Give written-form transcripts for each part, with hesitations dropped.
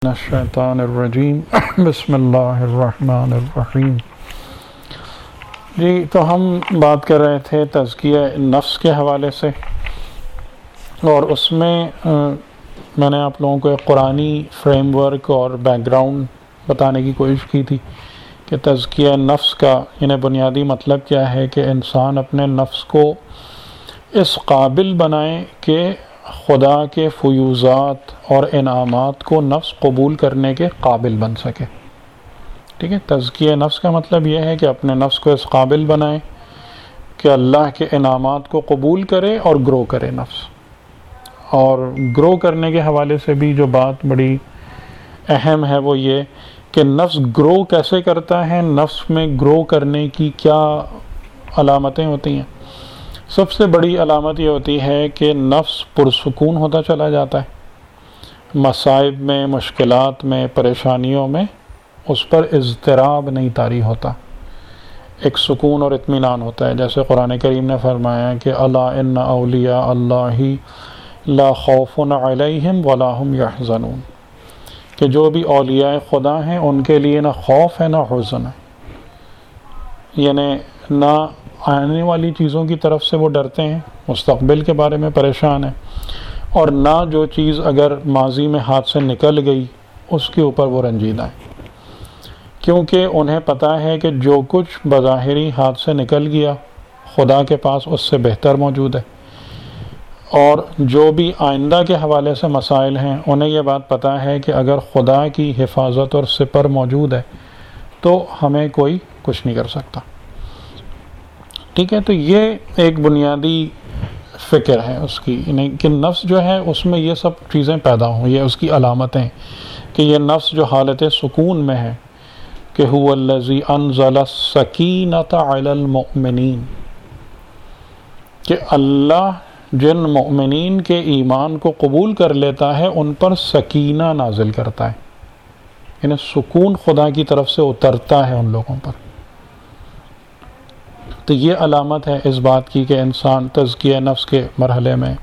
الشیطان الرجیم بسم اللہ الرحمن الرحیم۔ جی تو ہم بات کر رہے تھے تزکیہ نفس کے حوالے سے، اور اس میں میں نے آپ لوگوں کو ایک قرآنی فریم ورک اور بیک گراؤنڈ بتانے کی کوشش کی تھی کہ تزکیہ نفس کا یعنی بنیادی مطلب کیا ہے کہ انسان اپنے نفس کو اس قابل بنائے کہ خدا کے فیوضات اور انعامات کو نفس قبول کرنے کے قابل بن سکے۔ ٹھیک ہے، تزکیہ نفس کا مطلب یہ ہے کہ اپنے نفس کو اس قابل بنائے کہ اللہ کے انعامات کو قبول کرے اور گرو کرے نفس۔ اور گرو کرنے کے حوالے سے بھی جو بات بڑی اہم ہے وہ یہ کہ نفس گرو کیسے کرتا ہے، نفس میں گرو کرنے کی کیا علامتیں ہوتی ہیں۔ سب سے بڑی علامت یہ ہوتی ہے کہ نفس پرسکون ہوتا چلا جاتا ہے، مصائب میں، مشکلات میں، پریشانیوں میں اس پر اضطراب نہیں طاری ہوتا، ایک سکون اور اطمینان ہوتا ہے۔ جیسے قرآن کریم نے فرمایا کہ الا ان اولیاء اللہ لا خوف علیہم ولا هم یحزنون، کہ جو بھی اولیاء خدا ہیں ان کے لیے نہ خوف ہے نہ حزن ہے، یعنی نہ آنے والی چیزوں کی طرف سے وہ ڈرتے ہیں، مستقبل کے بارے میں پریشان ہیں، اور نہ جو چیز اگر ماضی میں ہاتھ سے نکل گئی اس کے اوپر وہ رنجیدہ ہیں، کیونکہ انہیں پتہ ہے کہ جو کچھ بظاہری ہاتھ سے نکل گیا خدا کے پاس اس سے بہتر موجود ہے، اور جو بھی آئندہ کے حوالے سے مسائل ہیں انہیں یہ بات پتہ ہے کہ اگر خدا کی حفاظت اور سپر موجود ہے تو ہمیں کوئی کچھ نہیں کر سکتا۔ ٹھیک ہے، تو یہ ایک بنیادی فکر ہے اس کی، یعنی کہ نفس جو ہے اس میں یہ سب چیزیں پیدا ہوں، یہ اس کی علامتیں کہ یہ نفس جو حالت سکون میں ہے کہ هو الذی انزل السکینۃ علی المؤمنین، کہ اللہ جن مؤمنین کے ایمان کو قبول کر لیتا ہے ان پر سکینہ نازل کرتا ہے، یعنی سکون خدا کی طرف سے اترتا ہے ان لوگوں پر۔ تو یہ علامت ہے اس بات کی کہ انسان تزکیہ نفس کے مرحلے میں۔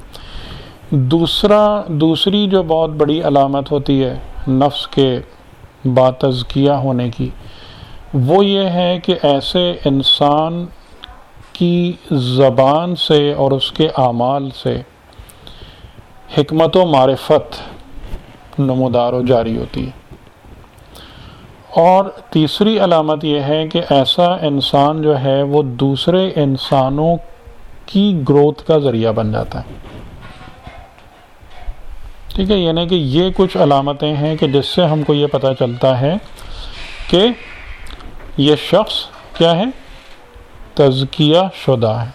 دوسری جو بہت بڑی علامت ہوتی ہے نفس کے با تزکیہ ہونے کی، وہ یہ ہے کہ ایسے انسان کی زبان سے اور اس کے اعمال سے حکمت و معرفت نمودار و جاری ہوتی ہے۔ اور تیسری علامت یہ ہے کہ ایسا انسان جو ہے وہ دوسرے انسانوں کی گروتھ کا ذریعہ بن جاتا ہے۔ ٹھیک ہے، یعنی کہ یہ کچھ علامتیں ہیں کہ جس سے ہم کو یہ پتہ چلتا ہے کہ یہ شخص کیا ہے، تزکیہ شدہ ہے۔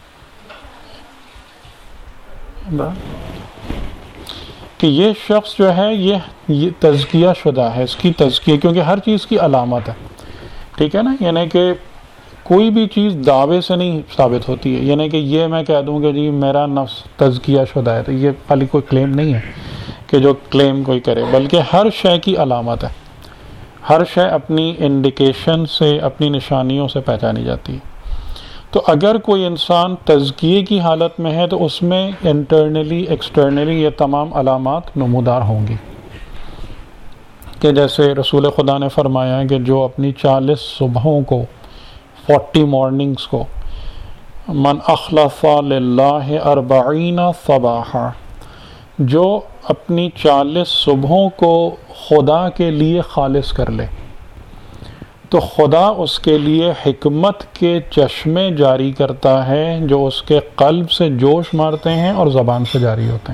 کہ یہ شخص جو ہے یہ تزکیہ شدہ ہے، اس کی تزکیہ، کیونکہ ہر چیز کی علامت ہے۔ ٹھیک ہے نا، یعنی کہ کوئی بھی چیز دعوے سے نہیں ثابت ہوتی ہے، یعنی کہ یہ میں کہہ دوں کہ جی میرا نفس تزکیہ شدہ ہے، تو یہ خالی کوئی کلیم نہیں ہے کہ جو کلیم کوئی کرے، بلکہ ہر شے کی علامت ہے، ہر شے اپنی انڈیکیشن سے، اپنی نشانیوں سے پہچانی جاتی ہے۔ تو اگر کوئی انسان تزکیے کی حالت میں ہے تو اس میں انٹرنلی ایکسٹرنلی یہ تمام علامات نمودار ہوں گی، کہ جیسے رسول خدا نے فرمایا کہ جو اپنی 40 صبحوں کو، 40 مارننگز کو، من اخلص للہ 40 صباحا، جو اپنی 40 صبحوں کو خدا کے لیے خالص کر لے تو خدا اس کے لیے حکمت کے چشمے جاری کرتا ہے جو اس کے قلب سے جوش مارتے ہیں اور زبان سے جاری ہوتے ہیں۔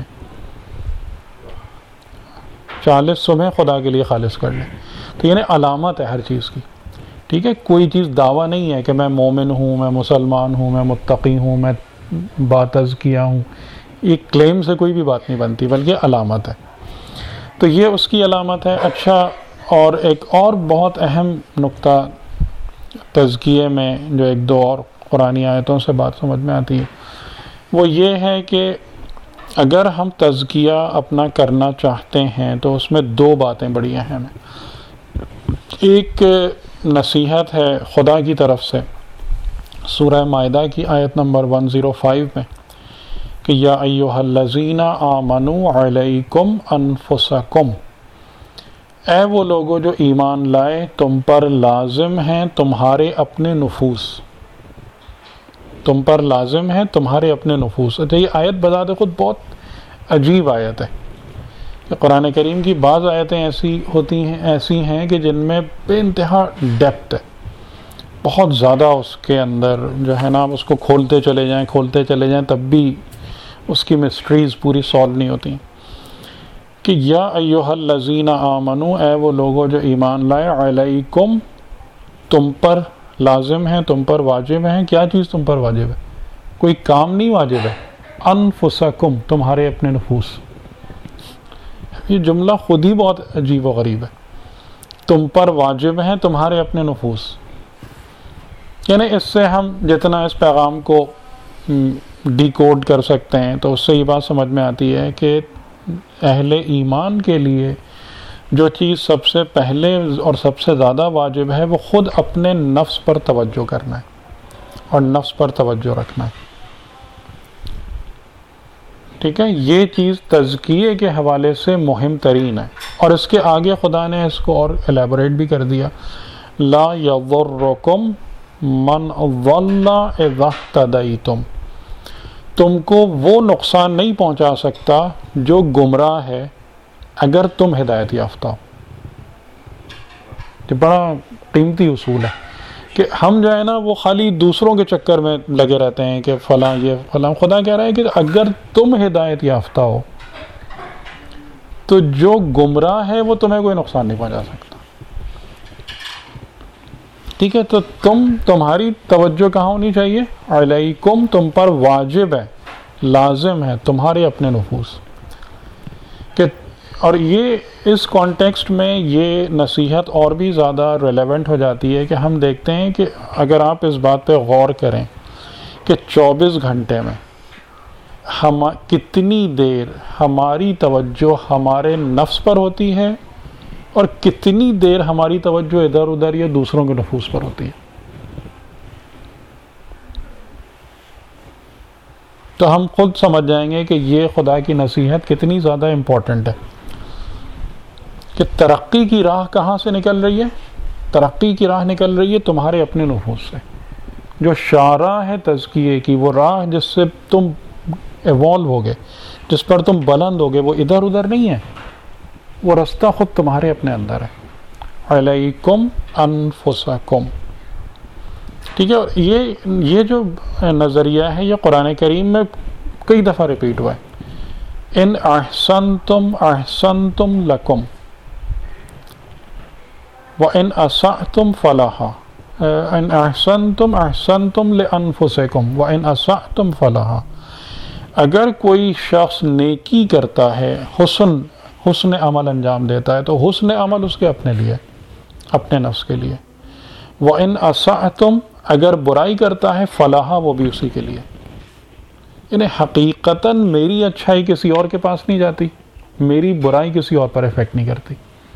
40 صبح خدا کے لیے خالص کر لیں، تو یعنی علامت ہے ہر چیز کی۔ ٹھیک ہے، کوئی چیز دعویٰ نہیں ہے کہ میں مومن ہوں، میں مسلمان ہوں، میں متقی ہوں، میں باتزکیہ ہوں، ایک کلیم سے کوئی بھی بات نہیں بنتی، بلکہ علامت ہے۔ تو یہ اس کی علامت ہے۔ اچھا، اور ایک اور بہت اہم نقطہ تزکیے میں جو ایک دو اور قرآنی آیتوں سے بات سمجھ میں آتی ہے، وہ یہ ہے کہ اگر ہم تزکیہ اپنا کرنا چاہتے ہیں تو اس میں دو باتیں بڑی اہم ہیں۔ ایک نصیحت ہے خدا کی طرف سے سورہ مائدہ کی آیت نمبر 105 میں کہ یا ایھا الذین آمنوا علیکم انفسکم، اے وہ لوگوں جو ایمان لائے تم پر لازم ہیں تمہارے اپنے نفوس، تم پر لازم ہے تمہارے اپنے نفوس۔ اچھا یہ آیت بذات خود بہت عجیب آیت ہے کہ قرآن کریم کی بعض آیتیں ایسی ہیں کہ جن میں بے انتہا ڈیپتھ ہے، بہت زیادہ اس کے اندر جو ہے نا اس کو کھولتے چلے جائیں تب بھی اس کی مسٹریز پوری سالو نہیں ہوتی، کہ یا ایھا الذین آمنوا، اے وہ لوگوں جو ایمان لائے، علیکم تم پر لازم ہے، تم پر واجب ہے۔ کیا چیز تم پر واجب ہے؟ کوئی کام نہیں واجب ہے، انفسکم تمہارے اپنے نفوس۔ یہ جملہ خود ہی بہت عجیب و غریب ہے، تم پر واجب ہے تمہارے اپنے نفوس، یعنی اس سے ہم جتنا اس پیغام کو ڈی کوڈ کر سکتے ہیں تو اس سے یہ بات سمجھ میں آتی ہے کہ اہل ایمان کے لیے جو چیز سب سے پہلے اور سب سے زیادہ واجب ہے وہ خود اپنے نفس پر توجہ کرنا ہے اور نفس پر توجہ رکھنا ہے، ٹھیک ہے؟ یہ چیز تزکیے کے حوالے سے مہم ترین ہے، اور اس کے آگے خدا نے اس کو اور ایلیبوریٹ بھی کر دیا، لا یضرکم من ضل اذا اہتدیتم، تم کو وہ نقصان نہیں پہنچا سکتا جو گمراہ ہے اگر تم ہدایت یافتہ ہو۔ یہ بڑا قیمتی اصول ہے کہ ہم جو ہے نا وہ خالی دوسروں کے چکر میں لگے رہتے ہیں کہ فلاں یہ فلاں۔ خدا کہہ رہا ہے کہ اگر تم ہدایت یافتہ ہو تو جو گمراہ ہے وہ تمہیں کوئی نقصان نہیں پہنچا سکتا، ٹھیک ہے؟ تو تمہاری توجہ کہاں ہونی چاہیے؟ علیکم تم پر واجب ہے، لازم ہے تمہارے اپنے نفوس کہ، اور یہ اس کانٹیکسٹ میں یہ نصیحت اور بھی زیادہ ریلیونٹ ہو جاتی ہے کہ ہم دیکھتے ہیں کہ اگر آپ اس بات پہ غور کریں کہ 24 گھنٹے میں کتنی دیر ہماری توجہ ہمارے نفس پر ہوتی ہے اور کتنی دیر ہماری توجہ ادھر ادھر یا دوسروں کے نفوس پر ہوتی ہے، تو ہم خود سمجھ جائیں گے کہ یہ خدا کی نصیحت کتنی زیادہ امپورٹنٹ ہے کہ ترقی کی راہ کہاں سے نکل رہی ہے؟ ترقی کی راہ نکل رہی ہے تمہارے اپنے نفوس سے۔ جو شاہراہ ہے تزکیے کی، وہ راہ جس سے تم ایوالو ہوگے، جس پر تم بلند ہوگے، وہ ادھر ادھر نہیں ہے، وہ رستہ خود تمہارے اپنے اندر ہے، علیکم انفسکم، ٹھیک ہے؟ اور یہ جو نظریہ ہے یہ قرآن کریم میں کئی دفعہ ریپیٹ ہوا ہے، ان احسنتم احسنتم لکم وَإِنْ أَسَأْتُمْ فَلَهَا، إِنْ أَحْسَنْتُمْ أَحْسَنْتُمْ لِأَنفُسِكُمْ وَإِنْ أَسَأْتُمْ فَلَهَا، اگر کوئی شخص نیکی کرتا ہے، حسن عمل انجام دیتا ہے تو حسن عمل اس کے اپنے لیے، اپنے نفس کے لیے، وَإِنْ أَسَأْتُمْ اگر برائی کرتا ہے فَلَهَا وہ بھی اسی کے لیے، یعنی حقیقتاً میری اچھائی کسی اور کے پاس نہیں جاتی، میری برائی کسی اور پر افیکٹ نہیں کرتی،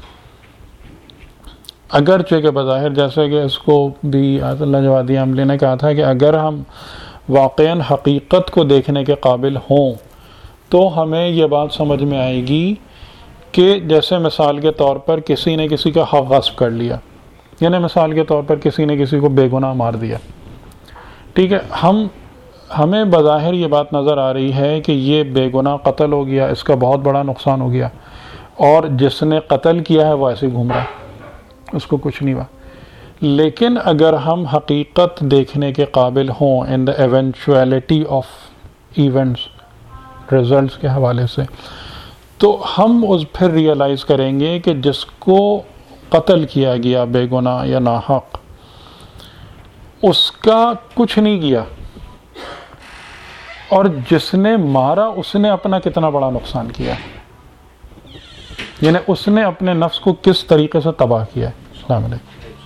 اگرچہ کہ بظاہر جیسے کہ اس کو بھی آیت اللہ جوادی عملی نے کہا تھا کہ اگر ہم واقعاً حقیقت کو دیکھنے کے قابل ہوں تو ہمیں یہ بات سمجھ میں آئے گی کہ جیسے مثال کے طور پر کسی نے کسی کا حق غصب کر لیا، یعنی مثال کے طور پر کسی نے کسی کو بے گناہ مار دیا، ٹھیک ہے؟ ہمیں بظاہر یہ بات نظر آ رہی ہے کہ یہ بے گناہ قتل ہو گیا، اس کا بہت بڑا نقصان ہو گیا، اور جس نے قتل کیا ہے وہ ایسے گھوم رہا ہے، اس کو کچھ نہیں ہوا۔ لیکن اگر ہم حقیقت دیکھنے کے قابل ہوں in the eventuality of events, results کے حوالے سے، تو ہم پھر ریئلائز کریں گے کہ جس کو قتل کیا گیا بے گناہ یا ناحق، اس کا کچھ نہیں کیا، اور جس نے مارا اس نے اپنا کتنا بڑا نقصان کیا، یعنی اس نے اپنے نفس کو کس طریقے سے تباہ کیا ہے۔ السلام علیکم۔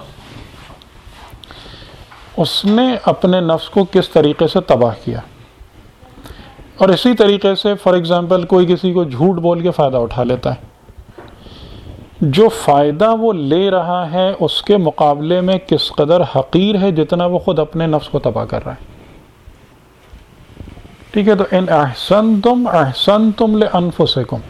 اس نے اپنے نفس کو کس طریقے سے تباہ کیا، اور اسی طریقے سے فار ایگزامپل کوئی کسی کو جھوٹ بول کے فائدہ اٹھا لیتا ہے، جو فائدہ وہ لے رہا ہے اس کے مقابلے میں کس قدر حقیر ہے جتنا وہ خود اپنے نفس کو تباہ کر رہا ہے، ٹھیک ہے؟ تو ان احسنتم احسنتم لانفسکم،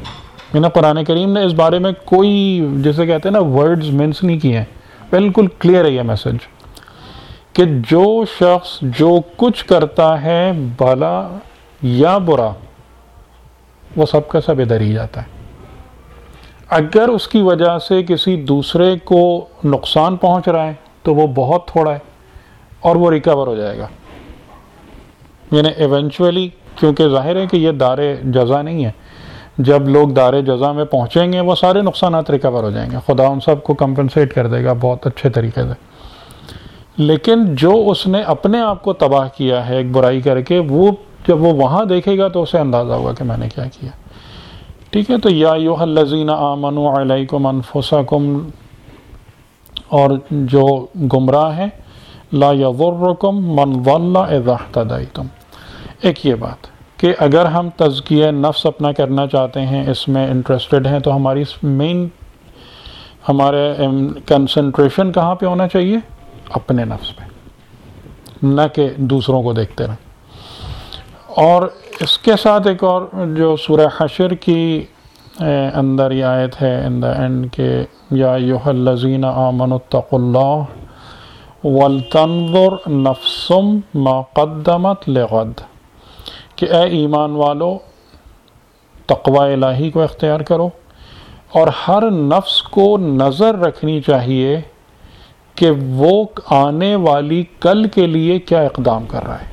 یعنی قرآن کریم نے اس بارے میں کوئی جیسے کہتے ہیں نا ورڈز منس نہیں کیے ہیں، بالکل کلیئر ہے یہ میسج کہ جو شخص جو کچھ کرتا ہے بھلا یا برا وہ سب کا سب ادھر ہی جاتا ہے. اگر اس کی وجہ سے کسی دوسرے کو نقصان پہنچ رہا ہے تو وہ بہت تھوڑا ہے اور وہ ریکور ہو جائے گا. یعنی ایونچولی، کیونکہ ظاہر ہے کہ یہ دار جزا نہیں ہے، جب لوگ دار جزا میں پہنچیں گے وہ سارے نقصانات ریکور ہو جائیں گے، خدا ان سب کو کمپنسیٹ کر دے گا بہت اچھے طریقے سے. لیکن جو اس نے اپنے آپ کو تباہ کیا ہے ایک برائی کر کے، وہ جب وہ وہاں دیکھے گا تو اسے اندازہ ہوگا کہ میں نے کیا کیا. ٹھیک ہے، تو یا ایھا الذین آمنوا علیکم انفسکم، اور جو گمراہ ہیں لا یضرکم من ضل اذا اہتدیتم. ایک یہ بات کہ اگر ہم تزکیہ نفس اپنا کرنا چاہتے ہیں، اس میں انٹرسٹڈ ہیں، تو ہماری مین ہمارے کنسنٹریشن کہاں پہ ہونا چاہیے؟ اپنے نفس پہ، نہ کہ دوسروں کو دیکھتے رہیں. اور اس کے ساتھ ایک اور جو سورہ حشر کی اندر یہ آیت ہے ان دا اینڈ کہ یا ایھا الذین آمنوا اتقوا اللہ ولتنظر نفس ما قدمت لغد، کہ اے ایمان والو تقوی الہی کو اختیار کرو اور ہر نفس کو نظر رکھنی چاہیے کہ وہ آنے والی کل کے لیے کیا اقدام کر رہا ہے.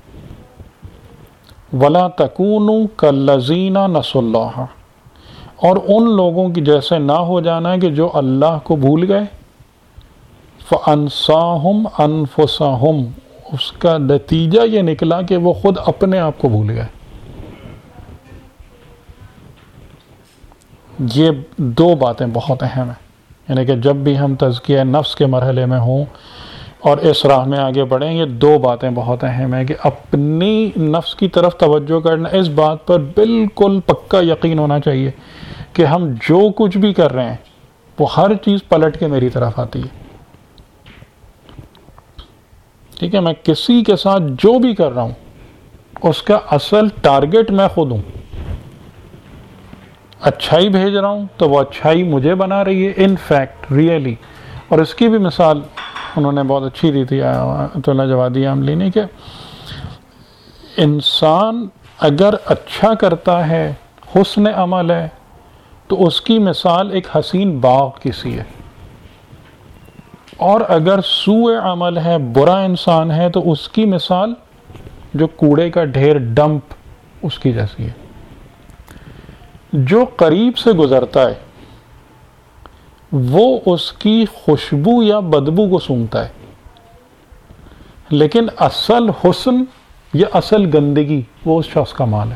وَلَا تَكُونُوا كَالَّذِينَ نَسُوا اللَّهَ، اور ان لوگوں کی جیسے نہ ہو جانا کہ جو اللہ کو بھول گئے. فَأَنْسَاهُمْ أَنفُسَهُمْ، اس کا نتیجہ یہ نکلا کہ وہ خود اپنے آپ کو بھول گئے. یہ دو باتیں بہت اہم ہیں، یعنی کہ جب بھی ہم تزکیہ نفس کے مرحلے میں ہوں اور اس راہ میں آگے بڑھیں، یہ دو باتیں بہت اہم ہیں کہ اپنی نفس کی طرف توجہ کرنا، اس بات پر بالکل پکا یقین ہونا چاہیے کہ ہم جو کچھ بھی کر رہے ہیں وہ ہر چیز پلٹ کے میری طرف آتی ہے. ٹھیک ہے، میں کسی کے ساتھ جو بھی کر رہا ہوں اس کا اصل ٹارگٹ میں خود ہوں. اچھائی بھیج رہا ہوں تو وہ اچھائی مجھے بنا رہی ہے ان فیکٹ ریئلی. اور اس کی بھی مثال انہوں نے بہت اچھی دی تھی آیت اللہ جوادی عاملی نے کہ انسان اگر اچھا کرتا ہے، حسن عمل ہے، تو اس کی مثال ایک حسین باغ کی سی ہے، اور اگر سوء عمل ہے، برا انسان ہے، تو اس کی مثال جو کوڑے کا ڈھیر ڈمپ اس کی جیسی ہے. جو قریب سے گزرتا ہے وہ اس کی خوشبو یا بدبو کو سونگھتا ہے، لیکن اصل حسن یا اصل گندگی وہ اس شخص کا مال ہے.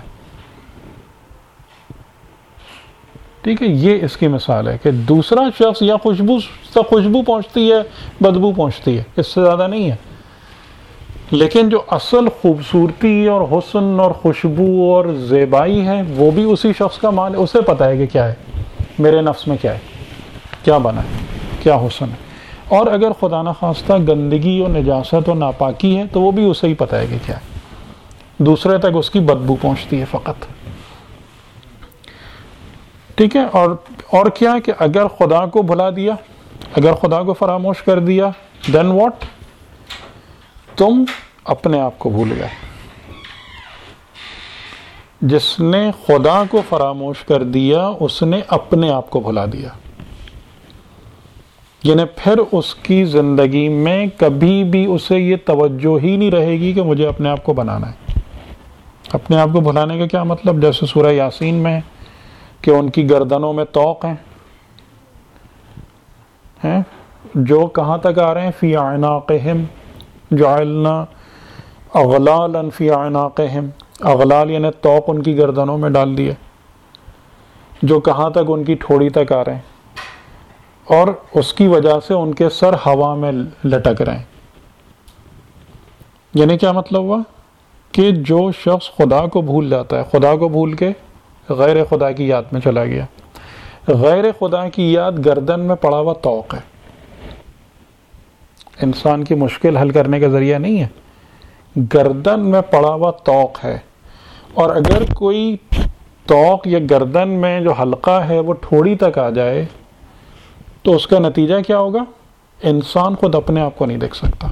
ٹھیک ہے، یہ اس کی مثال ہے کہ دوسرا شخص یا خوشبو پہنچتی ہے، بدبو پہنچتی ہے، اس سے زیادہ نہیں ہے. لیکن جو اصل خوبصورتی اور حسن اور خوشبو اور زیبائی ہے وہ بھی اسی شخص کا مال ہے. اسے پتہ ہے کہ کیا ہے میرے نفس میں، کیا ہے، کیا بنا ہے، کیا حسن ہے. اور اگر خدا نخواستہ گندگی اور نجاست اور ناپاکی ہے تو وہ بھی اسے ہی پتہ ہے کہ کیا ہے، دوسرے تک اس کی بدبو پہنچتی ہے فقط. ٹھیک ہے، اور کیا کہ اگر خدا کو بھلا دیا، اگر خدا کو فراموش کر دیا، دین واٹ؟ تم اپنے آپ کو بھول گئے. جس نے خدا کو فراموش کر دیا اس نے اپنے آپ کو بھلا دیا. یعنی پھر اس کی زندگی میں کبھی بھی اسے یہ توجہ ہی نہیں رہے گی کہ مجھے اپنے آپ کو بنانا ہے. اپنے آپ کو بھلانے کا کیا مطلب؟ جیسے سورہ یاسین میں کہ ان کی گردنوں میں طوق ہیں جو کہاں تک آ رہے ہیں؟ فی اعناقہم جعلنا اغلالا فی اعناقہم. اغلال یعنی طوق ان کی گردنوں میں ڈال دیے، جو کہاں تک؟ ان کی ٹھوڑی تک آ رہے ہیں، اور اس کی وجہ سے ان کے سر ہوا میں لٹک رہے ہیں. یعنی کیا مطلب ہوا کہ جو شخص خدا کو بھول جاتا ہے، خدا کو بھول کے غیر خدا کی یاد میں چلا گیا. غیر خدا کی یاد گردن میں پڑا ہوا طوق ہے، انسان کی مشکل حل کرنے کا ذریعہ نہیں ہے، گردن میں پڑا ہوا طوق ہے. اور اگر کوئی توق یا گردن میں جو حلقہ ہے وہ ٹھوڑی تک آ جائے تو اس کا نتیجہ کیا ہوگا؟ انسان خود اپنے آپ کو نہیں دیکھ سکتا.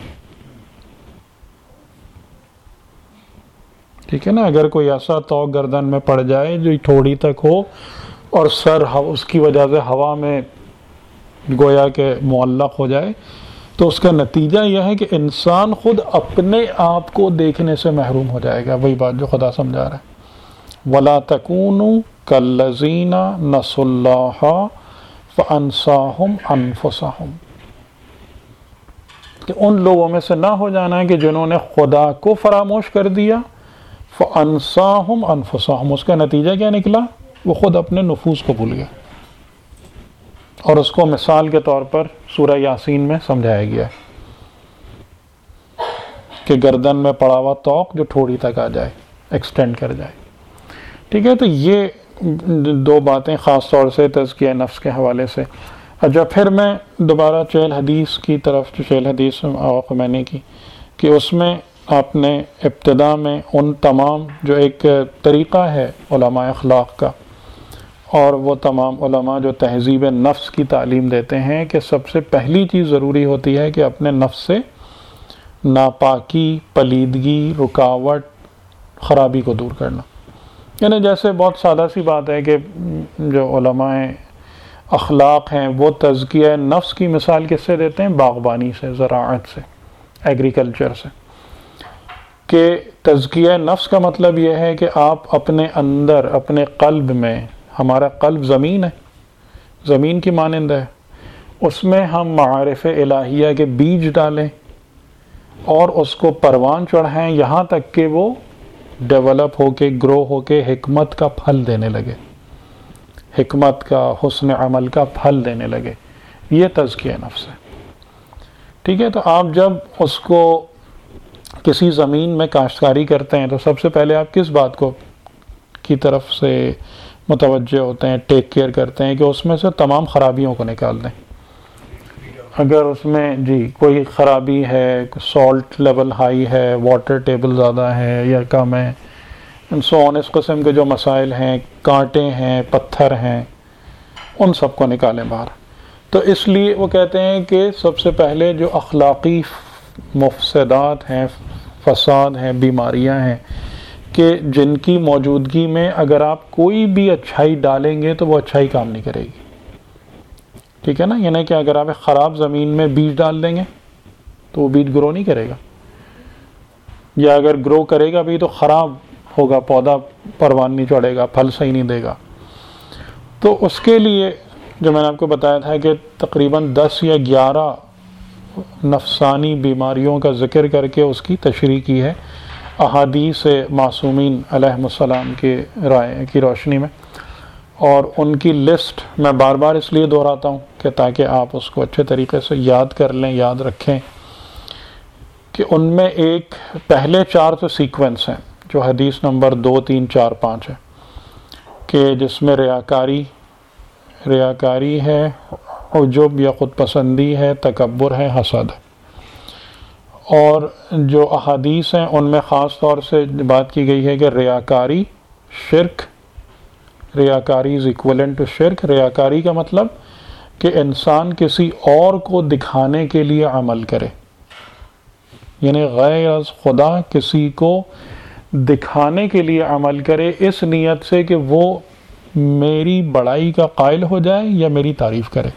ٹھیک ہے نا. اگر کوئی ایسا توق گردن میں پڑ جائے جو ٹھوڑی تک ہو اور سر اس کی وجہ سے ہوا میں گویا کہ معلق ہو جائے تو اس کا نتیجہ یہ ہے کہ انسان خود اپنے آپ کو دیکھنے سے محروم ہو جائے گا. وہی بات جو خدا سمجھا رہا ہے. وَلَا تَكُونُوا كَالَّذِينَ نَسُوا اللَّهَ فَأَنسَاهُمْ أَنفُسَهُمْ، کہ ان لوگوں میں سے نہ ہو جانا ہے کہ جنہوں نے خدا کو فراموش کر دیا. فَأَنسَاهُمْ أَنفُسَهُمْ، اس کا نتیجہ کیا نکلا؟ وہ خود اپنے نفوس کو بھول گیا. اور اس کو مثال کے طور پر سورہ یاسین میں سمجھایا گیا ہے کہ گردن میں پڑا ہوا توق جو ٹھوڑی تک آ جائے، ایکسٹینڈ کر جائے. ٹھیک ہے. تو یہ دو باتیں خاص طور سے تزکیہ نفس کے حوالے سے. اچھا، پھر میں دوبارہ چہل حدیث کی طرف، جو چہل حدیث میں نے کی کہ اس میں آپ نے ابتدا میں ان تمام جو ایک طریقہ ہے علماء اخلاق کا، اور وہ تمام علماء جو تہذیب نفس کی تعلیم دیتے ہیں کہ سب سے پہلی چیز ضروری ہوتی ہے کہ اپنے نفس سے ناپاکی، پلیدگی، رکاوٹ، خرابی کو دور کرنا. یعنی جیسے بہت سادہ سی بات ہے کہ جو علماء اخلاق ہیں وہ تزکیہ نفس کی مثال کس سے دیتے ہیں؟ باغبانی سے، زراعت سے، ایگریکلچر سے. کہ تزکیہ نفس کا مطلب یہ ہے کہ آپ اپنے اندر، اپنے قلب میں، ہمارا قلب زمین ہے، زمین کی مانند ہے، اس میں ہم معارف الہیہ کے بیج ڈالیں اور اس کو پروان چڑھائیں یہاں تک کہ وہ ڈیولپ ہو کے، گرو ہو کے حکمت کا پھل دینے لگے، حکمت کا، حسن عمل کا پھل دینے لگے. یہ تزکیہ نفس ہے. ٹھیک ہے. تو آپ جب اس کو کسی زمین میں کاشتکاری کرتے ہیں تو سب سے پہلے آپ کس بات کو کی طرف سے متوجہ ہوتے ہیں، ٹیک کیئر کرتے ہیں کہ اس میں سے تمام خرابیوں کو نکال دیں. اگر اس میں کوئی خرابی ہے، سالٹ لیول ہائی ہے، واٹر ٹیبل زیادہ ہے یا کم ہے، اس قسم کے جو مسائل ہیں، کانٹے ہیں، پتھر ہیں، ان سب کو نکالیں باہر. تو اس لیے وہ کہتے ہیں کہ سب سے پہلے جو اخلاقی مفسدات ہیں، فساد ہیں، بیماریاں ہیں کہ جن کی موجودگی میں اگر آپ کوئی بھی اچھائی ڈالیں گے تو وہ اچھائی کام نہیں کرے گی. ٹھیک ہے نا. یعنی کہ اگر آپ ایک خراب زمین میں بیج ڈال دیں گے تو وہ بیج گرو نہیں کرے گا، یا اگر گرو کرے گا بھی تو خراب ہوگا، پودا پروان نہیں چڑھے گا، پھل صحیح نہیں دے گا. تو اس کے لیے جو میں نے آپ کو بتایا تھا کہ تقریباً 10 یا 11 نفسانی بیماریوں کا ذکر کر کے اس کی تشریح کی ہے احادیث معصومین علیہم السلام کی رائے کی روشنی میں. اور ان کی لسٹ میں بار بار اس لیے دہراتا ہوں کہ تاکہ آپ اس کو اچھے طریقے سے یاد کر لیں، یاد رکھیں کہ ان میں ایک پہلے 4 تو سیکوینس ہیں جو حدیث نمبر 2، 3، 4، 5 ہے کہ جس میں ریاکاری ہے، عجب یا خود پسندی ہے، تکبر ہے، حسد ہے. اور جو احادیث ہیں ان میں خاص طور سے بات کی گئی ہے کہ ریاکاری شرک، ریاکاری از ایکویلنٹ ٹو شرک. ریاکاری کا مطلب کہ انسان کسی اور کو دکھانے کے لیے عمل کرے، یعنی غیر از خدا کسی کو دکھانے کے لیے عمل کرے اس نیت سے کہ وہ میری بڑائی کا قائل ہو جائے یا میری تعریف کرے.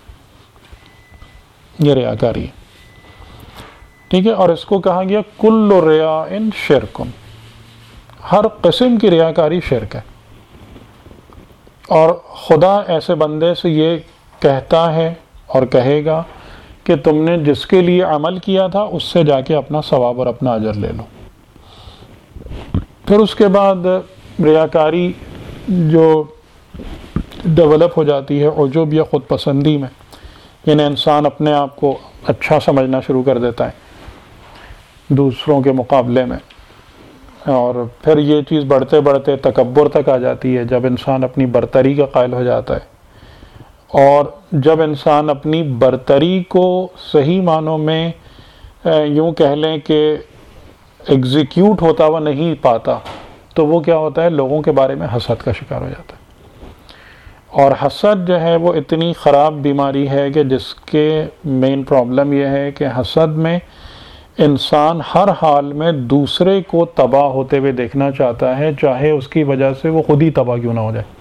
یہ ریاکاری ہے. ٹھیک ہے. اور اس کو کہا گیا کل ریاء شرک، ہر قسم کی ریاکاری شرک ہے. اور خدا ایسے بندے سے یہ کہتا ہے اور کہے گا کہ تم نے جس کے لیے عمل کیا تھا اس سے جا کے اپنا ثواب اور اپنا اجر لے لو. پھر اس کے بعد ریاکاری جو ڈیولپ ہو جاتی ہے عجب یا خود پسندی میں، یعنی انسان اپنے آپ کو اچھا سمجھنا شروع کر دیتا ہے دوسروں کے مقابلے میں، اور پھر یہ چیز بڑھتے بڑھتے تکبر تک آ جاتی ہے جب انسان اپنی برتری کا قائل ہو جاتا ہے. اور جب انسان اپنی برتری کو صحیح معنوں میں یوں کہہ لیں کہ ایگزیکیوٹ ہوتا ہوا نہیں پاتا، تو وہ کیا ہوتا ہے، لوگوں کے بارے میں حسد کا شکار ہو جاتا ہے. اور حسد جو ہے وہ اتنی خراب بیماری ہے کہ جس کے مین پرابلم یہ ہے کہ حسد میں انسان ہر حال میں دوسرے کو تباہ ہوتے ہوئے دیکھنا چاہتا ہے، چاہے اس کی وجہ سے وہ خود ہی تباہ کیوں نہ ہو جائے.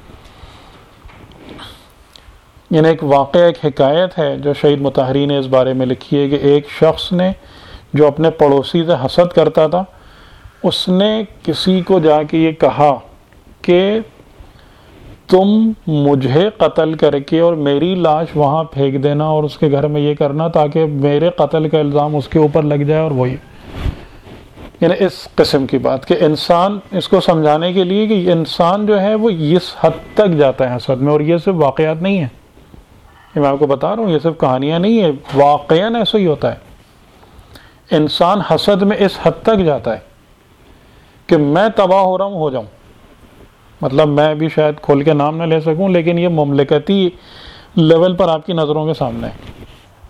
یعنی ایک واقعہ، ایک حکایت ہے جو شہید مطہری نے اس بارے میں لکھی ہے کہ ایک شخص نے جو اپنے پڑوسی سے حسد کرتا تھا، اس نے کسی کو جا کے یہ کہا کہ تم مجھے قتل کر کے اور میری لاش وہاں پھینک دینا اور اس کے گھر میں یہ کرنا تاکہ میرے قتل کا الزام اس کے اوپر لگ جائے. اور وہی یعنی اس قسم کی بات کہ انسان، اس کو سمجھانے کے لیے کہ انسان جو ہے وہ اس حد تک جاتا ہے حسد میں. اور یہ صرف واقعات نہیں ہیں، میں آپ کو بتا رہا ہوں، یہ صرف کہانیاں نہیں ہیں، واقعاً ایسا ہی ہوتا ہے. انسان حسد میں اس حد تک جاتا ہے کہ میں تباہ ہو رہا ہوں، ہو جاؤں. مطلب میں بھی شاید کھول کے نام نہ لے سکوں، لیکن یہ مملکتی لیول پر آپ کی نظروں کے سامنے ہے.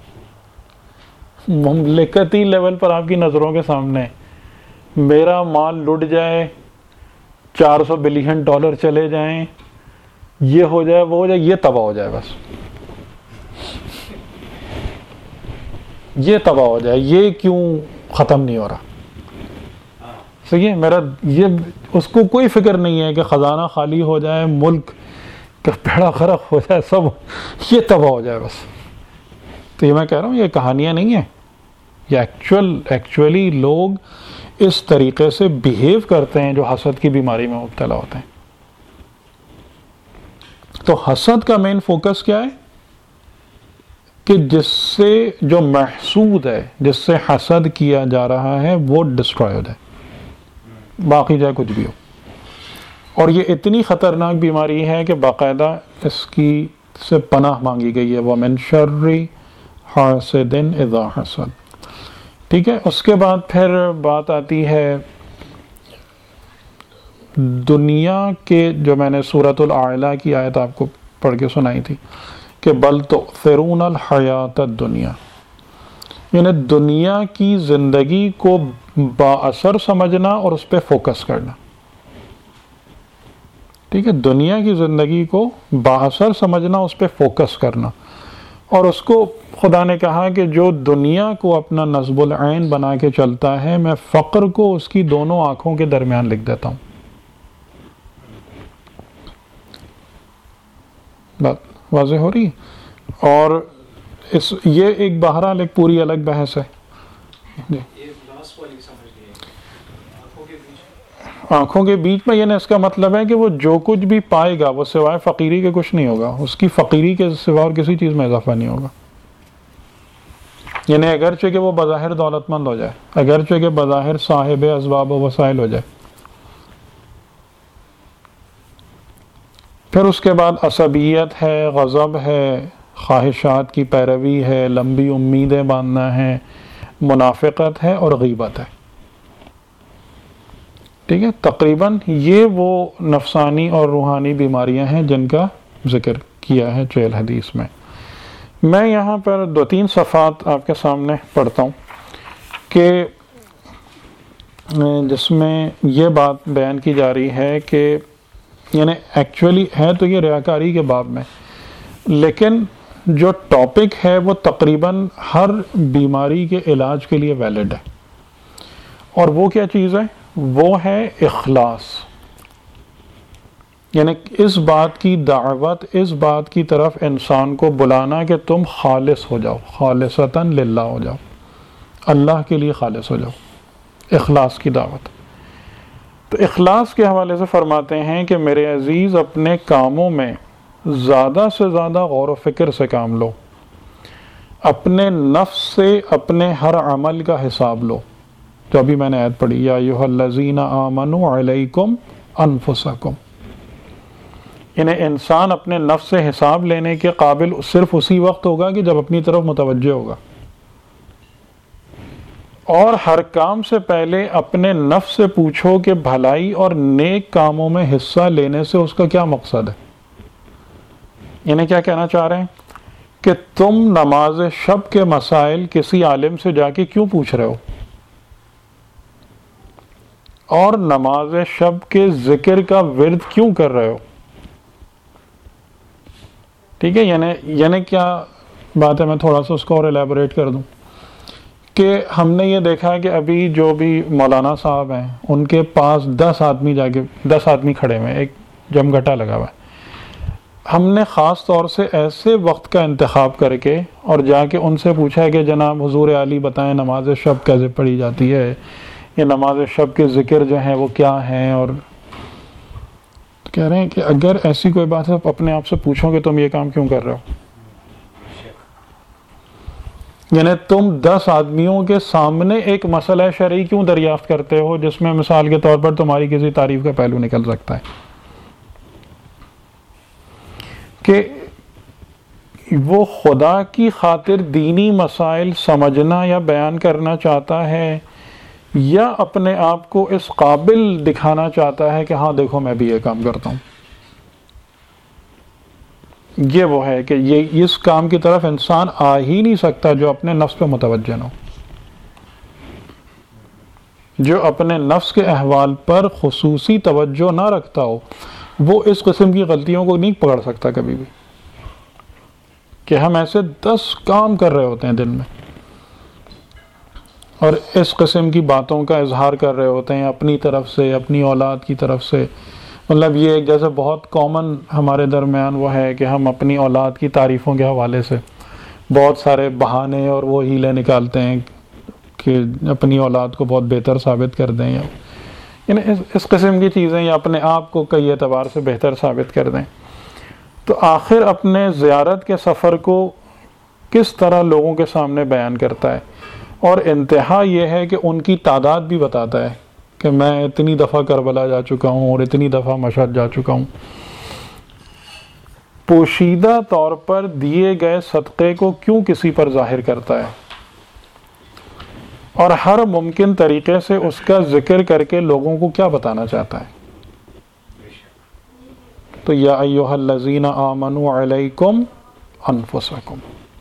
مملکتی لیول پر آپ کی نظروں کے سامنے میرا مال لٹ جائے، $400 بلین چلے جائیں، یہ ہو جائے، وہ ہو جائے، یہ تباہ ہو جائے، بس یہ تباہ ہو جائے، یہ کیوں ختم نہیں ہو رہا. صحیح ہے، میرا یہ اس کو کوئی فکر نہیں ہے کہ خزانہ خالی ہو جائے، ملک کا بیڑا غرق ہو جائے، سب یہ تباہ ہو جائے بس. تو یہ میں کہہ رہا ہوں، یہ کہانیاں نہیں ہیں، یہ ایکچولی لوگ اس طریقے سے بیہیو کرتے ہیں جو حسد کی بیماری میں مبتلا ہوتے ہیں. تو حسد کا مین فوکس کیا ہے کہ جس سے جو محسود ہے، جس سے حسد کیا جا رہا ہے، وہ ڈسٹروائے ہو جائے، باقی جائے کچھ بھی ہو. اور یہ اتنی خطرناک بیماری ہے کہ باقاعدہ اس کی سے پناہ مانگی گئی ہے، وَمِن شَرِّ حَاسِدٍ إِذَا حَسَدَ. ٹھیک ہے، اس کے بعد پھر بات آتی ہے دنیا کے، جو میں نے سورۃ الاعلیٰ کی آیت آپ کو پڑھ کے سنائی تھی کہ بل تؤثرون الحیات الدنیا، یعنی دنیا کی زندگی کو با اثر سمجھنا اور اس پہ فوکس کرنا. ٹھیک ہے، دنیا کی زندگی کو با اثر سمجھنا، اس پہ فوکس کرنا. اور اس کو خدا نے کہا کہ جو دنیا کو اپنا نصب العین بنا کے چلتا ہے، میں فقر کو اس کی دونوں آنکھوں کے درمیان لکھ دیتا ہوں. بات واضح ہو رہی ہے؟ اور یہ ایک بہرحال ایک پوری الگ بحث ہے. جی، آنکھوں کے بیچ میں، یعنی اس کا مطلب ہے کہ وہ جو کچھ بھی پائے گا وہ سوائے فقیری کے کچھ نہیں ہوگا، اس کی فقیری کے سوا اور کسی چیز میں اضافہ نہیں ہوگا. یعنی اگرچہ کہ وہ بظاہر دولت مند ہو جائے، اگرچہ کہ بظاہر صاحب اسباب و وسائل ہو جائے. پھر اس کے بعد عصبیت ہے، غضب ہے، خواہشات کی پیروی ہے، لمبی امیدیں باندھنا ہے، منافقت ہے اور غیبت ہے. ٹھیک ہے، تقریباً یہ وہ نفسانی اور روحانی بیماریاں ہیں جن کا ذکر کیا ہے 40 حدیث میں. میں یہاں پر 2-3 صفحات آپ کے سامنے پڑھتا ہوں کہ جس میں یہ بات بیان کی جا رہی ہے کہ یعنی ایکچولی ہے تو یہ ریاکاری کے باب میں، لیکن جو ٹاپک ہے وہ تقریباً ہر بیماری کے علاج کے لیے ویلڈ ہے. اور وہ کیا چیز ہے؟ وہ ہے اخلاص. یعنی اس بات کی دعوت، اس بات کی طرف انسان کو بلانا کہ تم خالص ہو جاؤ، خالصتاً للہ ہو جاؤ، اللہ کے لیے خالص ہو جاؤ. اخلاص کی دعوت. تو اخلاص کے حوالے سے فرماتے ہیں کہ میرے عزیز، اپنے کاموں میں زیادہ سے زیادہ غور و فکر سے کام لو، اپنے نفس سے اپنے ہر عمل کا حساب لو. جو ابھی میں نے آیت پڑھی، یا ایھا الذین آمنوا علیکم انفسکم، یعنی انسان اپنے نفس سے حساب لینے کے قابل صرف اسی وقت ہوگا کہ جب اپنی طرف متوجہ ہوگا. اور ہر کام سے پہلے اپنے نفس سے پوچھو کہ بھلائی اور نیک کاموں میں حصہ لینے سے اس کا کیا مقصد ہے. یعنی کیا کہنا چاہ رہے ہیں کہ تم نماز شب کے مسائل کسی عالم سے جا کے کیوں پوچھ رہے ہو، اور نماز شب کے ذکر کا ورد کیوں کر رہے ہو؟ ٹھیک ہے، یعنی کیا بات ہے، میں تھوڑا سا اس کو اور الیبوریٹ کر دوں کہ ہم نے یہ دیکھا ہے کہ ابھی جو بھی مولانا صاحب ہیں ان کے پاس 10 آدمی کھڑے ہوئے ہیں، ایک جمگھٹا لگا ہوا ہے. ہم نے خاص طور سے ایسے وقت کا انتخاب کر کے اور جا کے ان سے پوچھا ہے کہ جناب حضور عالی بتائیں نماز شب کیسے پڑھی جاتی ہے، یہ نماز شب کے ذکر جو ہیں وہ کیا ہیں، اور کہہ رہے ہیں کہ اگر ایسی کوئی بات ہے اپنے آپ سے پوچھو کہ تم یہ کام کیوں کر رہے ہو. یعنی تم 10 آدمیوں کے سامنے ایک مسئلہ شرعی کیوں دریافت کرتے ہو جس میں مثال کے طور پر تمہاری کسی تعریف کا پہلو نکل سکتا ہے کہ وہ خدا کی خاطر دینی مسائل سمجھنا یا بیان کرنا چاہتا ہے یا اپنے آپ کو اس قابل دکھانا چاہتا ہے کہ ہاں دیکھو میں بھی یہ کام کرتا ہوں. یہ وہ ہے کہ یہ اس کام کی طرف انسان آ ہی نہیں سکتا جو اپنے نفس پہ متوجہ نہ ہو، جو اپنے نفس کے احوال پر خصوصی توجہ نہ رکھتا ہو، وہ اس قسم کی غلطیوں کو نہیں پکڑ سکتا کبھی بھی. کہ ہم ایسے 10 کام کر رہے ہوتے ہیں دن میں اور اس قسم کی باتوں کا اظہار کر رہے ہوتے ہیں اپنی طرف سے، اپنی اولاد کی طرف سے. مطلب یہ ایک جیسے بہت کامن ہمارے درمیان وہ ہے کہ ہم اپنی اولاد کی تعریفوں کے حوالے سے بہت سارے بہانے اور وہ ہیلے نکالتے ہیں کہ اپنی اولاد کو بہت بہتر ثابت کر دیں، یا یعنی اس قسم کی چیزیں، یا اپنے آپ کو کئی اعتبار سے بہتر ثابت کر دیں. تو آخر اپنے زیارت کے سفر کو کس طرح لوگوں کے سامنے بیان کرتا ہے، اور انتہا یہ ہے کہ ان کی تعداد بھی بتاتا ہے کہ میں اتنی دفعہ کربلا جا چکا ہوں اور اتنی دفعہ مشہد جا چکا ہوں. پوشیدہ طور پر دیے گئے صدقے کو کیوں کسی پر ظاہر کرتا ہے، اور ہر ممکن طریقے سے اس کا ذکر کر کے لوگوں کو کیا بتانا چاہتا ہے. تو یا ایھا الذین آمنوا علیکم انفسکم،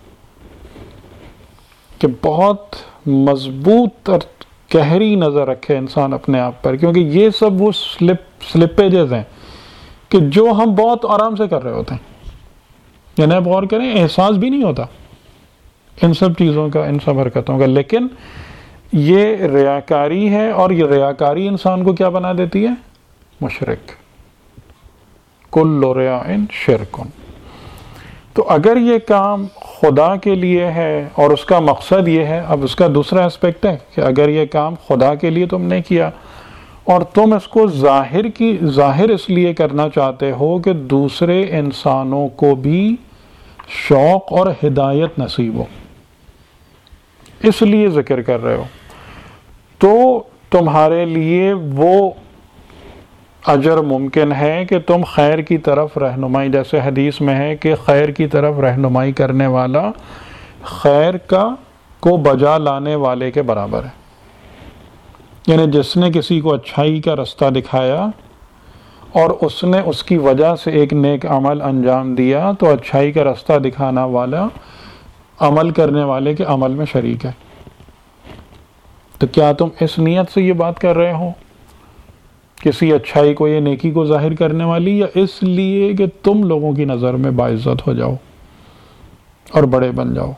کہ بہت مضبوط اور گہری نظر رکھے انسان اپنے آپ پر، کیونکہ یہ سب وہ سلپیجز ہیں کہ جو ہم بہت آرام سے کر رہے ہوتے ہیں. یعنی آپ غور کریں، احساس بھی نہیں ہوتا ان سب چیزوں کا، ان سب حرکتوں کا، لیکن یہ ریاکاری ہے، اور یہ ریاکاری انسان کو کیا بنا دیتی ہے؟ مشرک. کل ریاء شرک. تو اگر یہ کام خدا کے لیے ہے اور اس کا مقصد یہ ہے، اب اس کا دوسرا اسپیکٹ ہے کہ اگر یہ کام خدا کے لیے تم نے کیا اور تم اس کو ظاہر اس لیے کرنا چاہتے ہو کہ دوسرے انسانوں کو بھی شوق اور ہدایت نصیب ہو، اس لیے ذکر کر رہے ہو، تو تمہارے لیے وہ اجر ممکن ہے کہ تم خیر کی طرف رہنمائی، جیسے حدیث میں ہے کہ خیر کی طرف رہنمائی کرنے والا خیر کو بجا لانے والے کے برابر ہے. یعنی جس نے کسی کو اچھائی کا رستہ دکھایا اور اس نے اس کی وجہ سے ایک نیک عمل انجام دیا، تو اچھائی کا رستہ دکھانا والا عمل کرنے والے کے عمل میں شریک ہے. تو کیا تم اس نیت سے یہ بات کر رہے ہو، کسی اچھائی کو، یہ نیکی کو ظاہر کرنے والی، یا اس لیے کہ تم لوگوں کی نظر میں باعزت ہو جاؤ اور بڑے بن جاؤ؟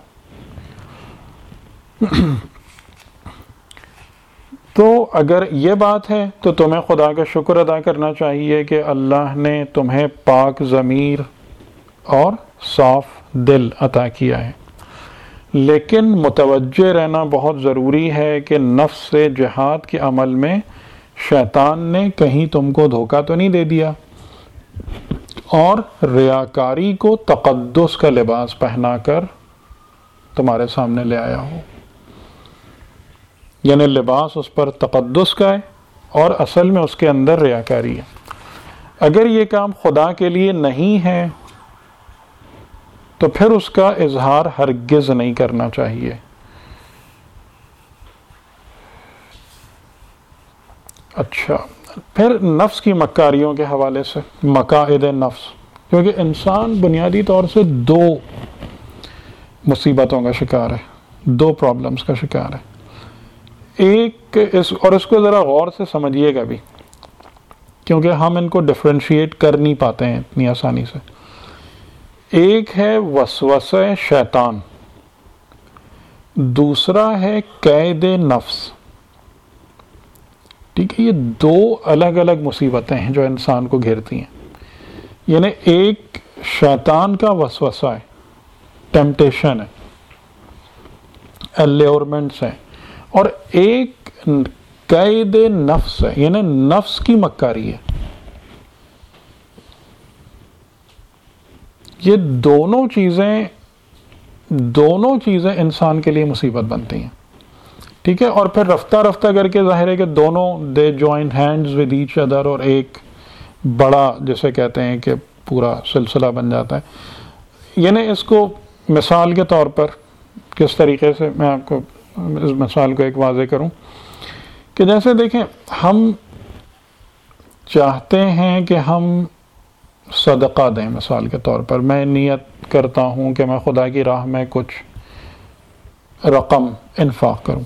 تو اگر یہ بات ہے تو تمہیں خدا کا شکر ادا کرنا چاہیے کہ اللہ نے تمہیں پاک ضمیر اور صاف دل عطا کیا ہے. لیکن متوجہ رہنا بہت ضروری ہے کہ نفس سے جہاد کے عمل میں شیطان نے کہیں تم کو دھوکہ تو نہیں دے دیا اور ریاکاری کو تقدس کا لباس پہنا کر تمہارے سامنے لے آیا ہو. یعنی لباس اس پر تقدس کا ہے اور اصل میں اس کے اندر ریاکاری ہے. اگر یہ کام خدا کے لیے نہیں ہے تو پھر اس کا اظہار ہرگز نہیں کرنا چاہیے. اچھا، پھر نفس کی مکاریوں کے حوالے سے، مقاعد نفس، کیونکہ انسان بنیادی طور سے 2 مصیبتوں کا شکار ہے، 2 پرابلمز کا شکار ہے. اس کو ذرا غور سے سمجھیے گا بھی، کیونکہ ہم ان کو ڈفرینشیٹ کر نہیں پاتے ہیں اتنی آسانی سے۔ ایک ہے وسوسہ شیطان، دوسرا ہے قید نفس۔ ٹھیک ہے، یہ دو الگ الگ مصیبتیں ہیں جو انسان کو گھیرتی ہیں۔ یعنی ایک شیطان کا وسوسہ ہے، ٹیمپٹیشن ہے، الیورمنٹس ہیں، اور ایک قید نفس ہے، یعنی نفس کی مکاری ہے۔ یہ دونوں چیزیں انسان کے لیے مصیبت بنتی ہیں۔ ٹھیک ہے، اور پھر رفتہ رفتہ کر کے ظاہر ہے کہ دونوں they join hands with each other, اور ایک بڑا جسے کہتے ہیں کہ پورا سلسلہ بن جاتا ہے۔ یعنی اس کو مثال کے طور پر کس طریقے سے میں آپ کو اس مثال کو ایک واضح کروں کہ جیسے دیکھیں، ہم چاہتے ہیں کہ ہم صدقہ دیں۔ مثال کے طور پر میں نیت کرتا ہوں کہ میں خدا کی راہ میں کچھ رقم انفاق کروں۔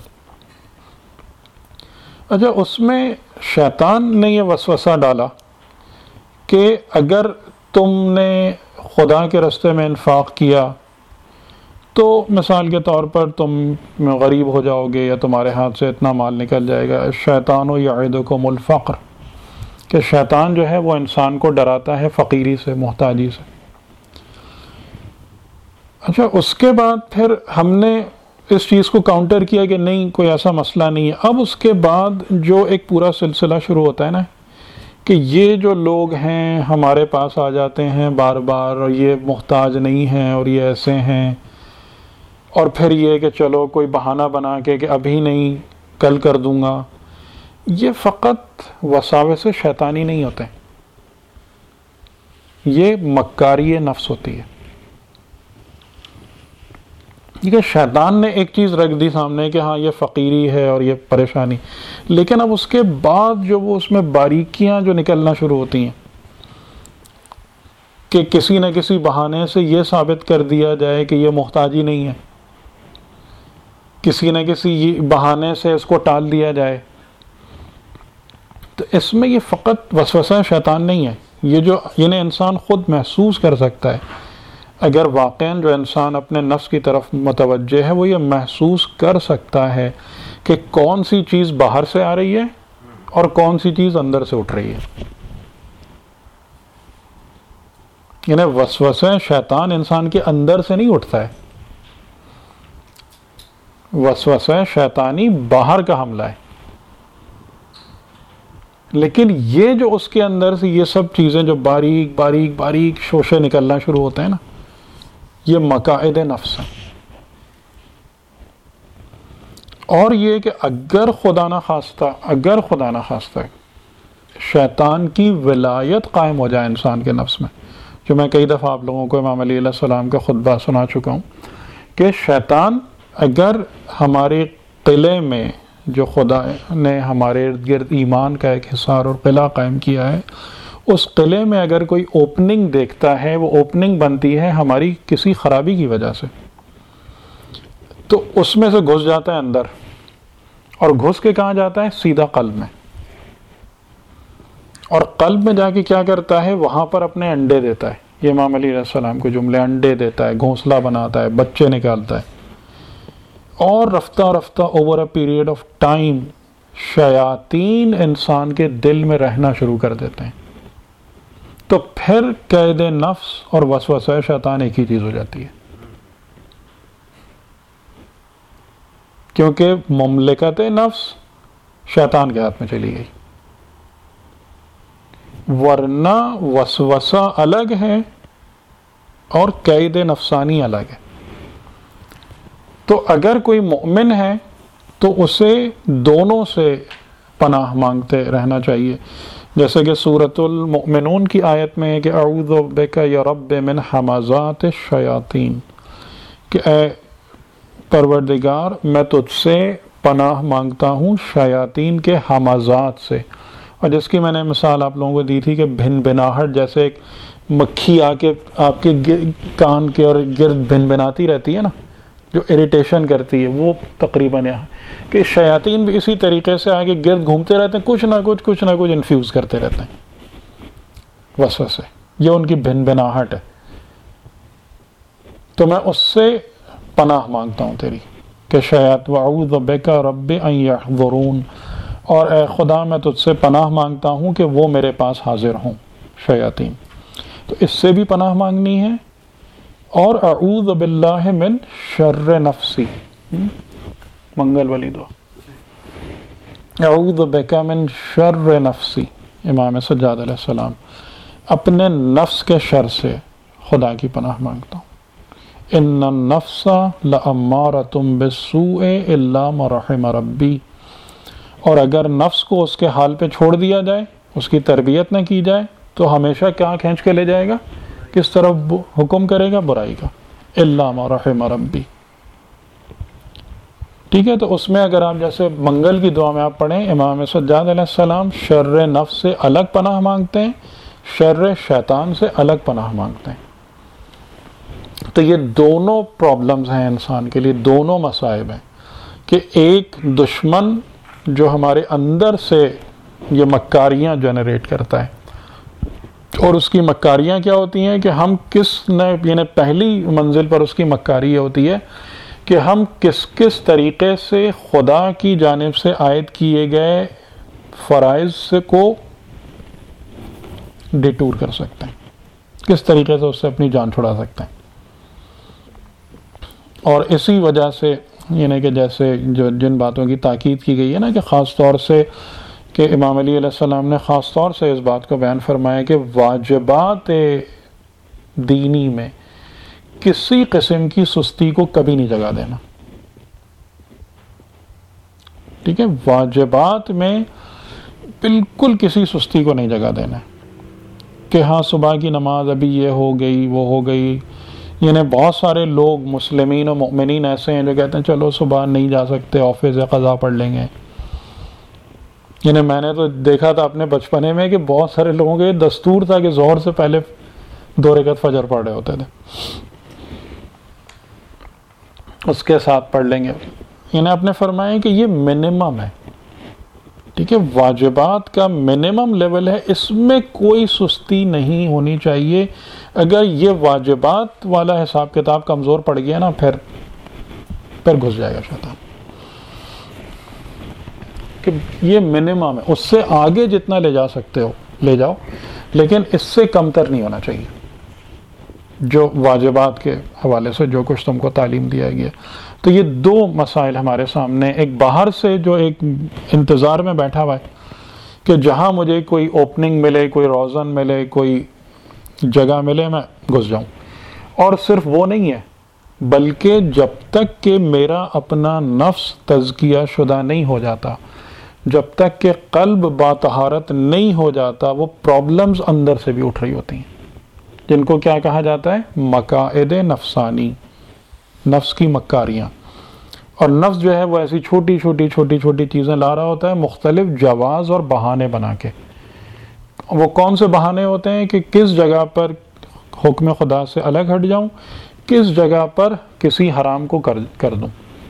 اچھا، اس میں شیطان نے یہ وسوسہ ڈالا کہ اگر تم نے خدا کے راستے میں انفاق کیا تو مثال کے طور پر تم غریب ہو جاؤ گے یا تمہارے ہاتھ سے اتنا مال نکل جائے گا۔ الشیطان یعدکم الفقر، کہ شیطان جو ہے وہ انسان کو ڈراتا ہے فقیری سے، محتاجی سے۔ اچھا، اس کے بعد پھر ہم نے اس چیز کو کاؤنٹر کیا کہ نہیں، کوئی ایسا مسئلہ نہیں ہے۔ اب اس کے بعد جو ایک پورا سلسلہ شروع ہوتا ہے نا کہ یہ جو لوگ ہیں ہمارے پاس آ جاتے ہیں بار بار، اور یہ محتاج نہیں ہیں اور یہ ایسے ہیں، اور پھر یہ کہ چلو کوئی بہانہ بنا کے کہ ابھی نہیں کل کر دوں گا۔ یہ فقط وساوس شیطانی نہیں ہوتے، یہ مکاری نفس ہوتی ہے۔ کہ شیطان نے ایک چیز رکھ دی سامنے کہ ہاں یہ فقیری ہے اور یہ پریشانی، لیکن اب اس کے بعد جو وہ اس میں باریکیاں جو نکلنا شروع ہوتی ہیں کہ کسی نہ کسی بہانے سے یہ ثابت کر دیا جائے کہ یہ محتاجی نہیں ہے، کسی نہ کسی بہانے سے اس کو ٹال دیا جائے، تو اس میں یہ فقط وسوسہ شیطان نہیں ہے، یہ جو یعنی انسان خود محسوس کر سکتا ہے۔ اگر واقعاً جو انسان اپنے نفس کی طرف متوجہ ہے وہ یہ محسوس کر سکتا ہے کہ کون سی چیز باہر سے آ رہی ہے اور کون سی چیز اندر سے اٹھ رہی ہے۔ یعنی وسوسہ شیطان انسان کے اندر سے نہیں اٹھتا ہے، وسوسہ شیطانی باہر کا حملہ ہے، لیکن یہ جو اس کے اندر سے یہ سب چیزیں جو باریک باریک باریک شوشے نکلنا شروع ہوتے ہیں نا، یہ مقاعد نفس ہیں۔ اور یہ کہ اگر خدا نہ خواستہ شیطان کی ولایت قائم ہو جائے انسان کے نفس میں، جو میں کئی دفعہ آپ لوگوں کو امام علیہ السلام کا خطبہ سنا چکا ہوں کہ شیطان اگر ہمارے قلعے میں جو خدا نے ہمارے ارد گرد ایمان کا ایک حصار اور قلعہ قائم کیا ہے، اس قلعے میں اگر کوئی اوپننگ دیکھتا ہے، وہ اوپننگ بنتی ہے ہماری کسی خرابی کی وجہ سے، تو اس میں سے گھس جاتا ہے اندر، اور گھس کے کہاں جاتا ہے؟ سیدھا قلب میں، اور قلب میں جا کے کیا کرتا ہے؟ وہاں پر اپنے انڈے دیتا ہے۔ یہ امام علیہ السلام کے جملے، انڈے دیتا ہے، گھونسلہ بناتا ہے، بچے نکالتا ہے، اور رفتہ رفتہ over a period of time شیاطین انسان کے دل میں رہنا شروع کر دیتے ہیں۔ تو پھر قید نفس اور وسوسہ شیطان ایک ہی چیز ہو جاتی ہے، کیونکہ مملکت نفس شیطان کے ہاتھ میں چلی گئی، ورنہ وسوسہ الگ ہے اور قید نفسانی الگ ہے۔ تو اگر کوئی مومن ہے تو اسے دونوں سے پناہ مانگتے رہنا چاہیے، جیسے کہ سورۃ المؤمنون کی آیت میں ہے کہ اعوذ بک یا رب من حمزات الشیاطین، کہ اے پروردگار میں تجھ سے پناہ مانگتا ہوں شیاطین کے حمزات سے۔ اور جس کی میں نے مثال آپ لوگوں کو دی تھی کہ بھن بھناہٹ، جیسے ایک مکھی آ کے آپ کے کان کے اور گرد بھن بھناتی رہتی ہے نا، جو اریٹیشن کرتی ہے، وہ تقریباً یہاں کہ شیاطین بھی اسی طریقے سے آگے گرد گھومتے رہتے ہیں، کچھ نہ کچھ انفیوز کرتے رہتے ہیں وسوسے، یہ ان کی بھن بھناہٹ ہے. تو میں اس سے پناہ مانگتا ہوں تیری کہ وَأَعُوذُ بِكَ رَبِّ أَن يَحْضُرُونَ، اور اے خدا میں تجھ سے پناہ مانگتا ہوں کہ وہ میرے پاس حاضر ہوں شیاطین. تو اس سے بھی پناہ مانگنی ہے. اور اعوذ باللہ من شر نفسی، منگل والی دعا، اعوذ بک من شر نفسی، امام سجاد علیہ السلام، اپنے نفس کے شر سے خدا کی پناہ مانگتا ہوں. ان النفس لامارۃ بالسوء الا ما رحم ربی، اور اگر نفس کو اس کے حال پہ چھوڑ دیا جائے، اس کی تربیت نہ کی جائے، تو ہمیشہ کیا کھینچ کے لے جائے گا، کس طرف حکم کرے گا، برائی کا. الا ما رحم ربی. ٹھیک ہے، تو اس میں اگر آپ جیسے منگل کی دعا میں آپ پڑھیں، امام سجاد علیہ السلام شر نفس سے الگ پناہ مانگتے ہیں، شر شیطان سے الگ پناہ مانگتے ہیں. تو یہ دونوں پرابلمز ہیں انسان کے لیے، دونوں مصائب ہیں کہ ایک دشمن جو ہمارے اندر سے یہ مکاریاں جنریٹ کرتا ہے، اور اس کی مکاریاں کیا ہوتی ہیں کہ ہم یعنی پہلی منزل پر اس کی مکاری یہ ہوتی ہے کہ ہم کس طریقے سے خدا کی جانب سے عائد کیے گئے فرائض کو ڈیٹور کر سکتے ہیں، کس طریقے سے اس سے اپنی جان چھڑا سکتے ہیں. اور اسی وجہ سے یعنی کہ جیسے جن باتوں کی تاکید کی گئی ہے نا، کہ خاص طور سے کہ امام علی علیہ السلام نے خاص طور سے اس بات کو بیان فرمایا کہ واجبات دینی میں کسی قسم کی سستی کو کبھی نہیں جگہ دینا. ٹھیک ہے، واجبات میں بالکل کسی سستی کو نہیں جگہ دینا کہ ہاں صبح کی نماز ابھی یہ ہو گئی وہ ہو گئی. یعنی بہت سارے لوگ مسلمین و مؤمنین ایسے ہیں جو کہتے ہیں چلو صبح نہیں جا سکتے آفس، یا قضا پڑھ لیں گے. یعنی میں نے تو دیکھا تھا اپنے بچپنے میں کہ بہت سارے لوگوں کے دستور تھا کہ ظہر سے پہلے 2 رکعت فجر پڑھ رہے ہوتے تھے، اس کے ساتھ پڑھ لیں گے. یعنی آپ نے فرمایا کہ یہ منیمم ہے. ٹھیک ہے، واجبات کا منیمم لیول ہے، اس میں کوئی سستی نہیں ہونی چاہیے. اگر یہ واجبات والا حساب کتاب کمزور پڑ گیا نا، پھر گھس جائے گا شیطان. کہ یہ منیمم ہے، اس سے آگے جتنا لے جا سکتے ہو لے جاؤ، لیکن اس سے کم تر نہیں ہونا چاہیے. جو واجبات کے حوالے سے جو کچھ تم کو تعلیم دیا گیا. تو یہ 2 مسائل ہمارے سامنے، ایک باہر سے جو ایک انتظار میں بیٹھا ہوا ہے کہ جہاں مجھے کوئی اوپننگ ملے، کوئی روزن ملے، کوئی جگہ ملے، میں گھس جاؤں. اور صرف وہ نہیں ہے، بلکہ جب تک کہ میرا اپنا نفس تزکیہ شدہ نہیں ہو جاتا، جب تک کہ قلب باطہارت نہیں ہو جاتا، وہ پرابلمز اندر سے بھی اٹھ رہی ہوتی ہیں، جن کو کیا کہا جاتا ہے، مقاعد نفسانی، نفس کی مکاریاں. اور نفس جو ہے وہ ایسی چھوٹی چھوٹی چیزیں لا رہا ہوتا ہے، مختلف جواز اور بہانے بنا کے. وہ کون سے بہانے ہوتے ہیں کہ کس جگہ پر حکم خدا سے الگ ہٹ جاؤں، کس جگہ پر کسی حرام کو کر دوں.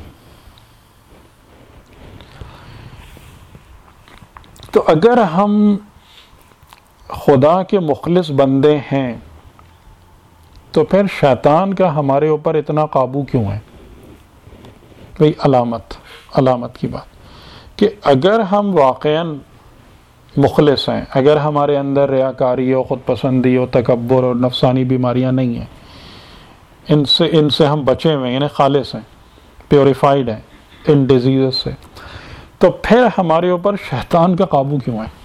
تو اگر ہم خدا کے مخلص بندے ہیں تو پھر شیطان کا ہمارے اوپر اتنا قابو کیوں ہے؟ بھئی علامت کی بات کہ اگر ہم واقعاً مخلص ہیں، اگر ہمارے اندر ریاکاری اور خود پسندی اور تکبر اور نفسانی بیماریاں نہیں ہیں، ان سے ہم بچے ہوئے، یعنی خالص ہیں، پیوریفائڈ ہیں ان ڈیزیزز سے، تو پھر ہمارے اوپر شیطان کا قابو کیوں ہے؟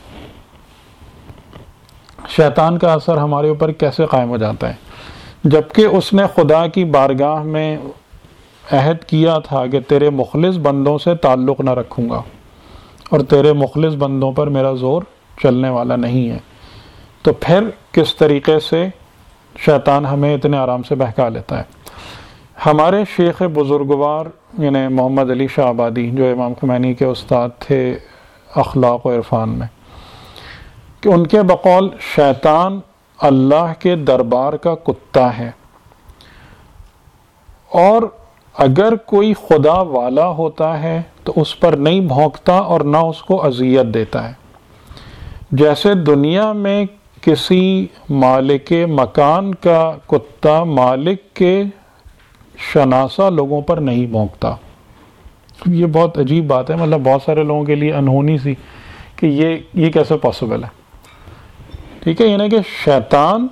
شیطان کا اثر ہمارے اوپر کیسے قائم ہو جاتا ہے جبکہ اس نے خدا کی بارگاہ میں عہد کیا تھا کہ تیرے مخلص بندوں سے تعلق نہ رکھوں گا اور تیرے مخلص بندوں پر میرا زور چلنے والا نہیں ہے. تو پھر کس طریقے سے شیطان ہمیں اتنے آرام سے بہکا لیتا ہے؟ ہمارے شیخ بزرگوار یعنی محمد علی شاہ آبادی، جو امام خمینی کے استاد تھے اخلاق و عرفان میں، کہ ان کے بقول شیطان اللہ کے دربار کا کتا ہے، اور اگر کوئی خدا والا ہوتا ہے تو اس پر نہیں بھونکتا اور نہ اس کو اذیت دیتا ہے، جیسے دنیا میں کسی مالک مکان کا کتا مالک کے شناسا لوگوں پر نہیں بھونکتا۔ یہ بہت عجیب بات ہے، مطلب بہت سارے لوگوں کے لیے انہونی سی کہ یہ کیسے پاسبل ہے۔ ٹھیک ہے، یعنی کہ شیطان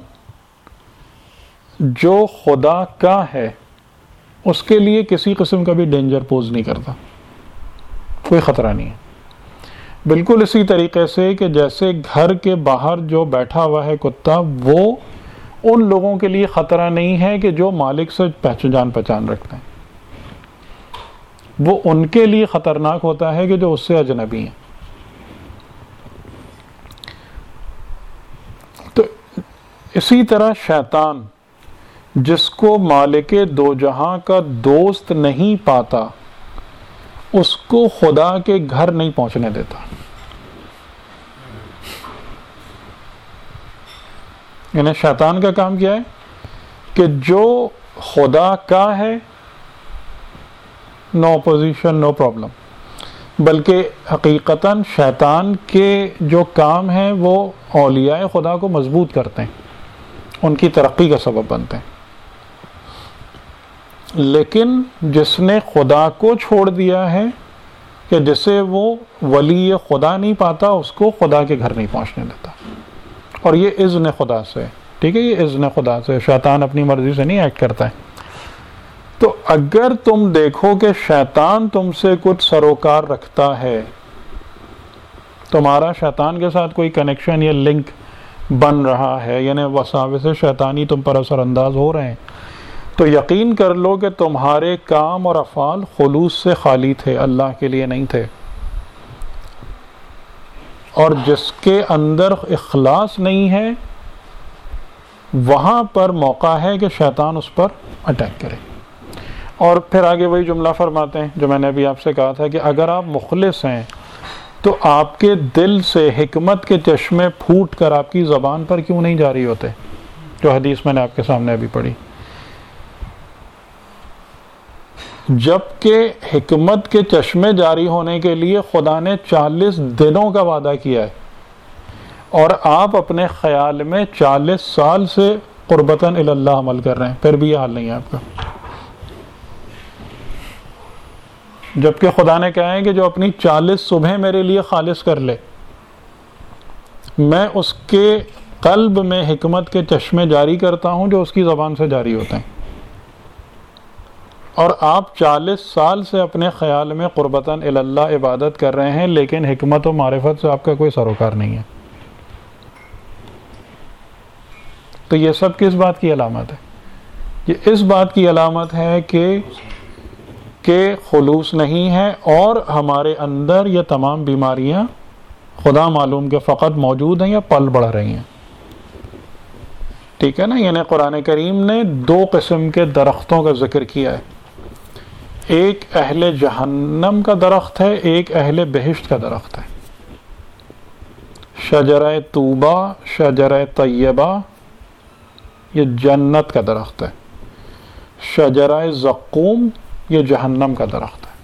جو خدا کا ہے اس کے لیے کسی قسم کا بھی ڈینجر پوز نہیں کرتا، کوئی خطرہ نہیں ہے۔ بالکل اسی طریقے سے کہ جیسے گھر کے باہر جو بیٹھا ہوا ہے کتا، وہ ان لوگوں کے لیے خطرہ نہیں ہے کہ جو مالک سے جان پہچان رکھتے ہیں، وہ ان کے لیے خطرناک ہوتا ہے کہ جو اس سے اجنبی ہیں۔ تو اسی طرح شیطان جس کو مالک دو جہاں کا دوست نہیں پاتا، اس کو خدا کے گھر نہیں پہنچنے دیتا۔ یعنی شیطان کا کام کیا ہے کہ جو خدا کا ہے، نو اپوزیشن نو پرابلم، بلکہ حقیقتاً شیطان کے جو کام ہیں وہ اولیاء خدا کو مضبوط کرتے ہیں، ان کی ترقی کا سبب بنتے ہیں۔ لیکن جس نے خدا کو چھوڑ دیا ہے، کہ جسے وہ ولی خدا نہیں پاتا، اس کو خدا کے گھر نہیں پہنچنے دیتا، اور یہ اذن خدا سے، ٹھیک ہے، یہ اذن خدا سے، شیطان اپنی مرضی سے نہیں ایکٹ کرتا ہے۔ تو اگر تم دیکھو کہ شیطان تم سے کچھ سروکار رکھتا ہے، تمہارا شیطان کے ساتھ کوئی کنیکشن یا لنک بن رہا ہے، یعنی وساوس شیطانی تم پر اثر انداز ہو رہے ہیں، تو یقین کر لو کہ تمہارے کام اور افعال خلوص سے خالی تھے، اللہ کے لیے نہیں تھے۔ اور جس کے اندر اخلاص نہیں ہے، وہاں پر موقع ہے کہ شیطان اس پر اٹیک کرے۔ اور پھر آگے وہی جملہ فرماتے ہیں جو میں نے ابھی آپ سے کہا تھا کہ اگر آپ مخلص ہیں تو آپ کے دل سے حکمت کے چشمے پھوٹ کر آپ کی زبان پر کیوں نہیں جاری ہوتے، جو حدیث میں نے آپ کے سامنے ابھی پڑھی۔ جبکہ حکمت کے چشمے جاری ہونے کے لیے خدا نے 40 دنوں کا وعدہ کیا ہے، اور آپ اپنے خیال میں 40 سال سے قربتاً الی اللہ عمل کر رہے ہیں، پھر بھی یہ حال نہیں ہے آپ کا۔ جبکہ خدا نے کہا ہے کہ جو اپنی 40 صبح میرے لیے خالص کر لے، میں اس کے قلب میں حکمت کے چشمے جاری کرتا ہوں جو اس کی زبان سے جاری ہوتے ہیں، اور آپ 40 سال سے اپنے خیال میں قربتاً الی اللہ عبادت کر رہے ہیں، لیکن حکمت و معرفت سے آپ کا کوئی سروکار نہیں ہے۔ تو یہ سب کس بات کی علامت ہے؟ یہ اس بات کی علامت ہے کہ خلوص نہیں ہے، اور ہمارے اندر یہ تمام بیماریاں خدا معلوم کہ فقط موجود ہیں یا پل بڑھ رہی ہیں۔ ٹھیک ہے نا، یعنی قرآن کریم نے 2 قسم کے درختوں کا ذکر کیا ہے، ایک اہل جہنم کا درخت ہے، ایک اہل بہشت کا درخت ہے۔ شجرہ طوبہ، شجرہ طیبہ، یہ جنت کا درخت ہے۔ شجرہ زقوم، یہ جہنم کا درخت ہے۔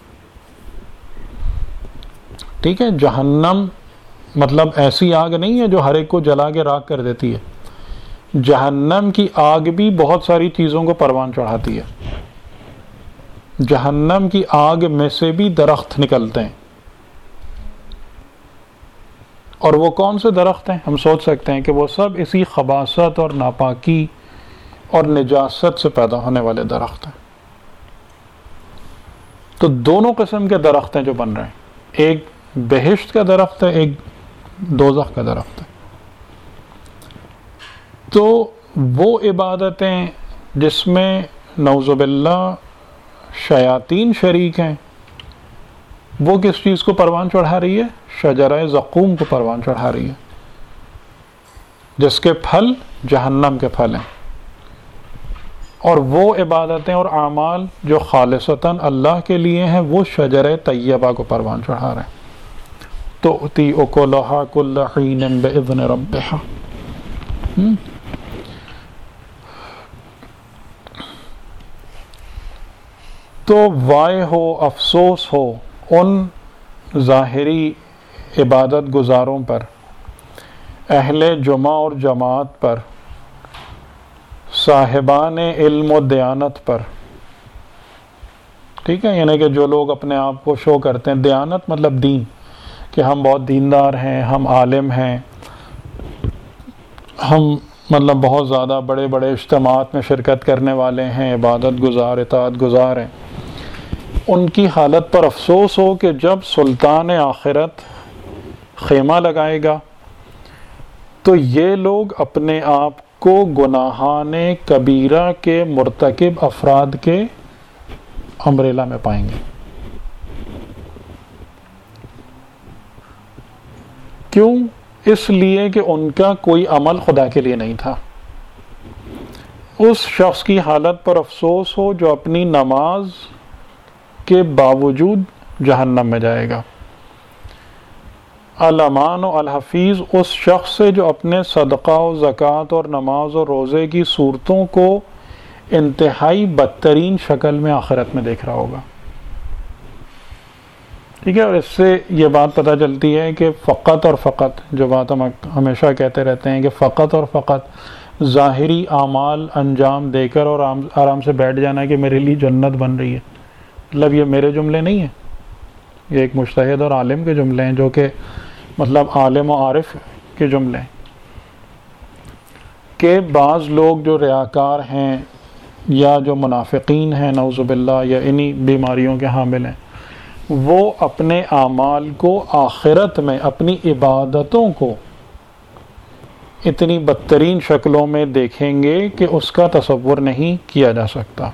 ٹھیک ہے، جہنم مطلب ایسی آگ نہیں ہے جو ہر ایک کو جلا کے راکھ کر دیتی ہے، جہنم کی آگ بھی بہت ساری چیزوں کو پروان چڑھاتی ہے۔ جہنم کی آگ میں سے بھی درخت نکلتے ہیں، اور وہ کون سے درخت ہیں؟ ہم سوچ سکتے ہیں کہ وہ سب اسی خباثت اور ناپاکی اور نجاست سے پیدا ہونے والے درخت ہیں۔ تو دونوں قسم کے درخت ہیں جو بن رہے ہیں، ایک بہشت کا درخت ہے، ایک دوزخ کا درخت ہے۔ تو وہ عبادتیں جس میں نعوذ باللہ شیاطین شریک ہیں، وہ کس چیز کو پروان چڑھا رہی ہے؟ شجرہ زقوم کو پروان چڑھا رہی ہے، جس کے پھل جہنم کے پھل ہیں۔ اور وہ عبادتیں اور اعمال جو خالصتاً اللہ کے لیے ہیں، وہ شجرہ طیبہ کو پروان چڑھا رہے ہیں۔ تؤتی اکلھا کل حین باذن ربھا۔ تو وائے ہو، افسوس ہو ان ظاہری عبادت گزاروں پر، اہل جمعہ اور جماعت پر، صاحبان علم و دیانت پر. ٹھیک ہے، یعنی کہ جو لوگ اپنے آپ کو شو کرتے ہیں، دیانت مطلب دین، کہ ہم بہت دیندار ہیں، ہم عالم ہیں، ہم مطلب بہت زیادہ بڑے بڑے اجتماعات میں شرکت کرنے والے ہیں، عبادت گزار، اطاعت گزار ہیں. ان کی حالت پر افسوس ہو کہ جب سلطان آخرت خیمہ لگائے گا تو یہ لوگ اپنے آپ کو گناہان کبیرہ کے مرتکب افراد کے امبریلا میں پائیں گے. کیوں؟ اس لیے کہ ان کا کوئی عمل خدا کے لیے نہیں تھا. اس شخص کی حالت پر افسوس ہو جو اپنی نماز کے باوجود جہنم میں جائے گا. الامان و الحفیظ اس شخص سے جو اپنے صدقہ و زکوٰۃ اور نماز و روزے کی صورتوں کو انتہائی بدترین شکل میں آخرت میں دیکھ رہا ہوگا. ٹھیک ہے، اور اس سے یہ بات پتہ چلتی ہے کہ فقط اور فقط، جو بات ہم ہمیشہ کہتے رہتے ہیں کہ فقط اور فقط ظاہری اعمال انجام دے کر اور آرام سے بیٹھ جانا کہ میرے لیے جنت بن رہی ہے، مطلب یہ میرے جملے نہیں ہیں، یہ ایک مجتہد اور عالم کے جملے ہیں، جو کہ مطلب عالم و عارف کے جملے ہیں. کہ بعض لوگ جو ریاکار ہیں یا جو منافقین ہیں نعوذ باللہ، یا انہی بیماریوں کے حامل ہیں، وہ اپنے اعمال کو آخرت میں، اپنی عبادتوں کو اتنی بدترین شکلوں میں دیکھیں گے کہ اس کا تصور نہیں کیا جا سکتا.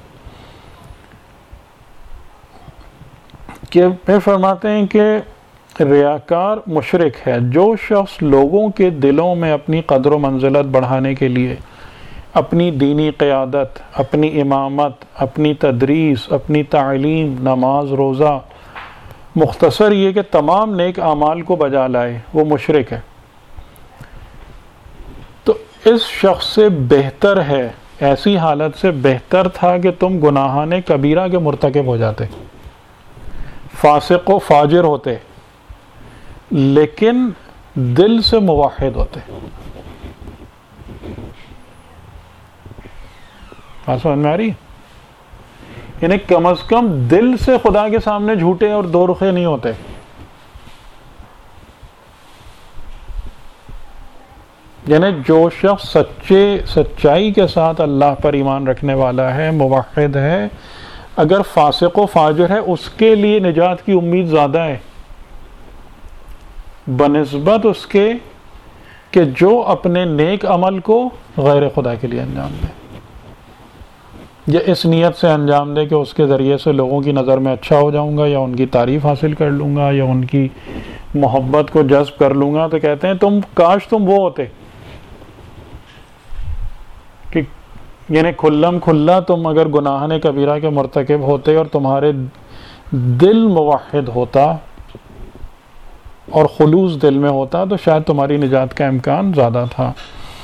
کہ پھر فرماتے ہیں کہ ریاکار مشرک ہے جو شخص لوگوں کے دلوں میں اپنی قدر و منزلت بڑھانے کے لیے اپنی دینی قیادت، اپنی امامت، اپنی تدریس، اپنی تعلیم، نماز، روزہ، مختصر یہ کہ تمام نیک اعمال کو بجا لائے، وہ مشرک ہے. تو اس شخص سے بہتر ہے، ایسی حالت سے بہتر تھا کہ تم گناہان کبیرہ کے مرتکب ہو جاتے، فاسق و فاجر ہوتے، لیکن دل سے موحد ہوتے. بات سمجھ میں آ رہی ہے؟ یعنی کم از کم دل سے خدا کے سامنے جھوٹے اور دو رخے نہیں ہوتے. یعنی جو شخص سچائی کے ساتھ اللہ پر ایمان رکھنے والا ہے، موحد ہے، اگر فاسق و فاجر ہے، اس کے لیے نجات کی امید زیادہ ہے بنسبت اس کے کہ جو اپنے نیک عمل کو غیر خدا کے لیے انجام دے، یا اس نیت سے انجام دے کہ اس کے ذریعے سے لوگوں کی نظر میں اچھا ہو جاؤں گا، یا ان کی تعریف حاصل کر لوں گا، یا ان کی محبت کو جذب کر لوں گا. تو کہتے ہیں کاش تم وہ ہوتے کہ یعنی کھلم کھلا تم اگر گناہان کبیرہ کے مرتکب ہوتے اور تمہارے دل موحد ہوتا اور خلوص دل میں ہوتا تو شاید تمہاری نجات کا امکان زیادہ تھا.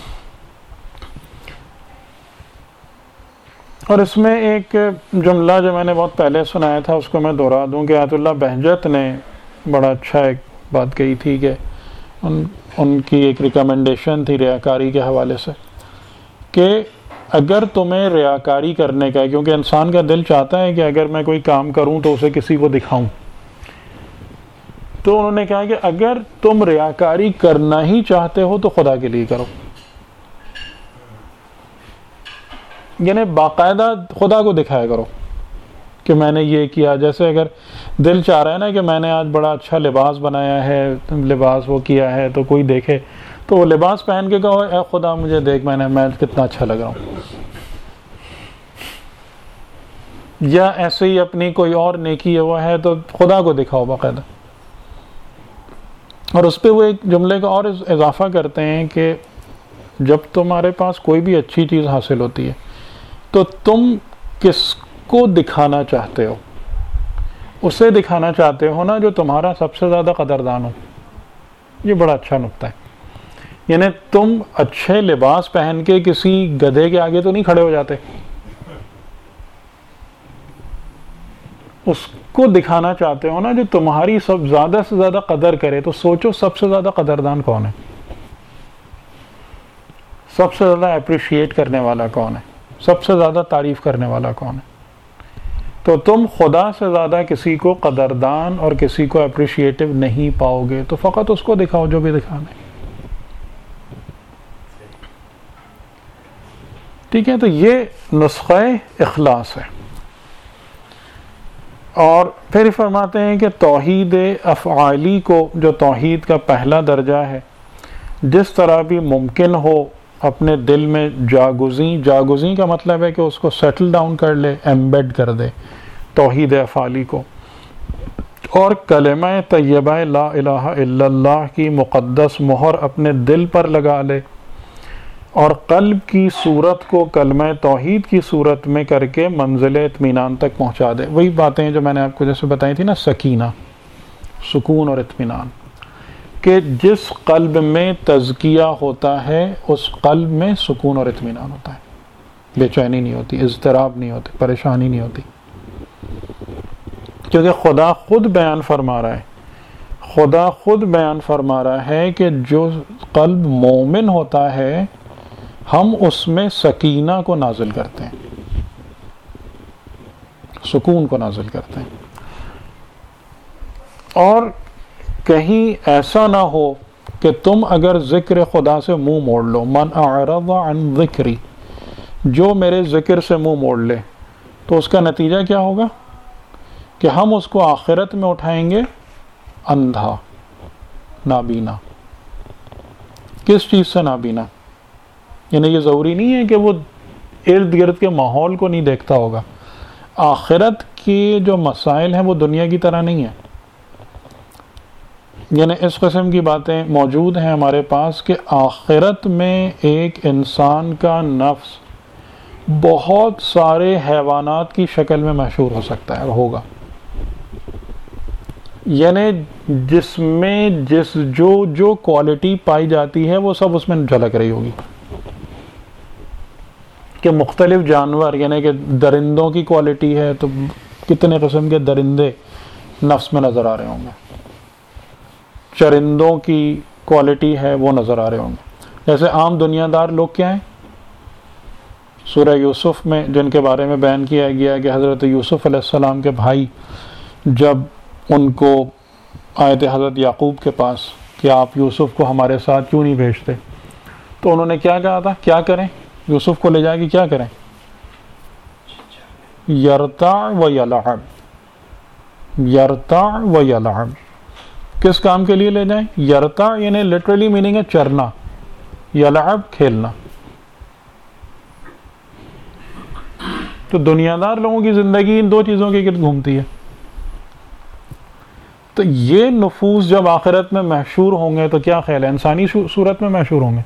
اور اس میں ایک جملہ جو میں نے بہت پہلے سنایا تھا اس کو میں دہرا دوں کہ آیت اللہ بہجت نے بڑا اچھا ایک بات کہی تھی کہ ان کی ایک ریکمنڈیشن تھی ریاکاری کے حوالے سے کہ اگر تمہیں ریاکاری کرنے کا ہے، کیونکہ انسان کا دل چاہتا ہے کہ اگر میں کوئی کام کروں تو اسے کسی کو دکھاؤں، تو انہوں نے کہا کہ اگر تم ریاکاری کرنا ہی چاہتے ہو تو خدا کے لیے کرو. یعنی باقاعدہ خدا کو دکھایا کرو کہ میں نے یہ کیا. جیسے اگر دل چاہ رہا ہے نا کہ میں نے آج بڑا اچھا لباس بنایا ہے، لباس وہ کیا ہے، تو کوئی دیکھے تو وہ لباس پہن کے کہو اے خدا مجھے دیکھ میں کتنا اچھا لگ رہا ہوں. یا ایسے ہی اپنی کوئی اور نیکی ہوا ہے تو خدا کو دکھاؤ باقاعدہ. اور اس پہ وہ ایک جملے کا اور اضافہ کرتے ہیں کہ جب تمہارے پاس کوئی بھی اچھی چیز حاصل ہوتی ہے تو تم کس کو دکھانا چاہتے ہو؟ اسے دکھانا چاہتے ہو نا جو تمہارا سب سے زیادہ قدردان ہو. یہ بڑا اچھا نکتہ ہے. یعنی تم اچھے لباس پہن کے کسی گدھے کے آگے تو نہیں کھڑے ہو جاتے. اس کو دکھانا چاہتے ہو نا جو تمہاری سب زیادہ سے زیادہ قدر کرے، تو سوچو سب سے زیادہ قدردان کون ہے، سب سے زیادہ اپریشیٹ کرنے والا کون ہے، سب سے زیادہ تعریف کرنے والا کون ہے؟ تو تم خدا سے زیادہ کسی کو قدردان اور کسی کو اپریشیٹو نہیں پاؤ گے، تو فقط اس کو دکھاؤ جو بھی دکھانا ہے. ٹھیک ہے، تو یہ نسخہ اخلاص ہے. اور پھر فرماتے ہیں کہ توحید افعالی کو، جو توحید کا پہلا درجہ ہے، جس طرح بھی ممکن ہو اپنے دل میں جاگزیں کا مطلب ہے کہ اس کو سیٹل ڈاؤن کر لے، ایمبیڈ کر دے توحید افعالی کو، اور کلمہ طیبہ لا الہ الا اللہ کی مقدس مہر اپنے دل پر لگا لے، اور قلب کی صورت کو کلمہ توحید کی صورت میں کر کے منزل اطمینان تک پہنچا دے. وہی باتیں جو میں نے آپ کو جیسے بتائی تھی نا، سکینہ، سکون اور اطمینان، کہ جس قلب میں تزکیہ ہوتا ہے اس قلب میں سکون اور اطمینان ہوتا ہے، بے چینی نہیں ہوتی، اضطراب نہیں ہوتی، پریشانی نہیں ہوتی. کیونکہ خدا خود بیان فرما رہا ہے کہ جو قلب مومن ہوتا ہے ہم اس میں سکینہ کو نازل کرتے ہیں، سکون کو نازل کرتے ہیں. اور کہیں ایسا نہ ہو کہ تم اگر ذکر خدا سے منہ موڑ لو، من اعرض عن ذکری، جو میرے ذکر سے منہ موڑ لے، تو اس کا نتیجہ کیا ہوگا کہ ہم اس کو آخرت میں اٹھائیں گے اندھا، نابینا. کس چیز سے نابینا؟ یعنی یہ ضروری نہیں ہے کہ وہ ارد گرد کے ماحول کو نہیں دیکھتا ہوگا. آخرت کے جو مسائل ہیں وہ دنیا کی طرح نہیں ہیں. یعنی اس قسم کی باتیں موجود ہیں ہمارے پاس کہ آخرت میں ایک انسان کا نفس بہت سارے حیوانات کی شکل میں محشور ہو سکتا ہے، ہوگا. یعنی جس میں جو کوالٹی پائی جاتی ہے وہ سب اس میں جھلک رہی ہوگی، کہ مختلف جانور، یعنی کہ درندوں کی کوالٹی ہے تو کتنے قسم کے درندے نفس میں نظر آ رہے ہوں گے، چرندوں کی کوالٹی ہے وہ نظر آ رہے ہوں گے. جیسے عام دنیا دار لوگ کیا ہیں، سورہ یوسف میں جن کے بارے میں بیان کیا گیا کہ حضرت یوسف علیہ السلام کے بھائی جب ان کو آئے تھے حضرت یعقوب کے پاس کہ آپ یوسف کو ہمارے ساتھ کیوں نہیں بھیجتے، تو انہوں نے کیا کہا تھا، کیا کریں، یوسف کو لے جا کے کیا کریں، یرتع و یلعب، یرتع و یلعب. کس کام کے لیے لے جائیں؟ یرتع یعنی لٹرلی میننگ ہے چرنا، یلعب کھیلنا. تو دنیا دار لوگوں کی زندگی ان دو چیزوں کے گرد گھومتی ہے. تو یہ نفوس جب آخرت میں محشور ہوں گے تو کیا خیال ہے، انسانی صورت میں محشور ہوں گے.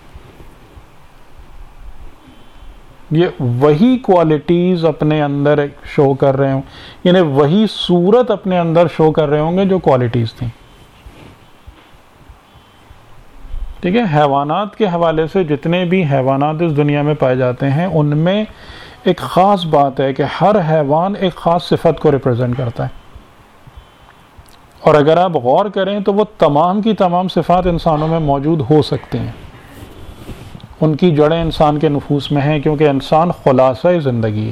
یہ وہی کوالٹیز اپنے اندر شو کر رہے ہوں، یعنی وہی صورت اپنے اندر شو کر رہے ہوں گے جو کوالٹیز تھیں. ٹھیک ہے، حیوانات کے حوالے سے جتنے بھی حیوانات اس دنیا میں پائے جاتے ہیں ان میں ایک خاص بات ہے کہ ہر حیوان ایک خاص صفت کو ریپرزینٹ کرتا ہے. اور اگر آپ غور کریں تو وہ تمام کی تمام صفات انسانوں میں موجود ہو سکتے ہیں، ان کی جڑیں انسان کے نفوس میں ہیں، کیونکہ انسان خلاصہ زندگی ہے.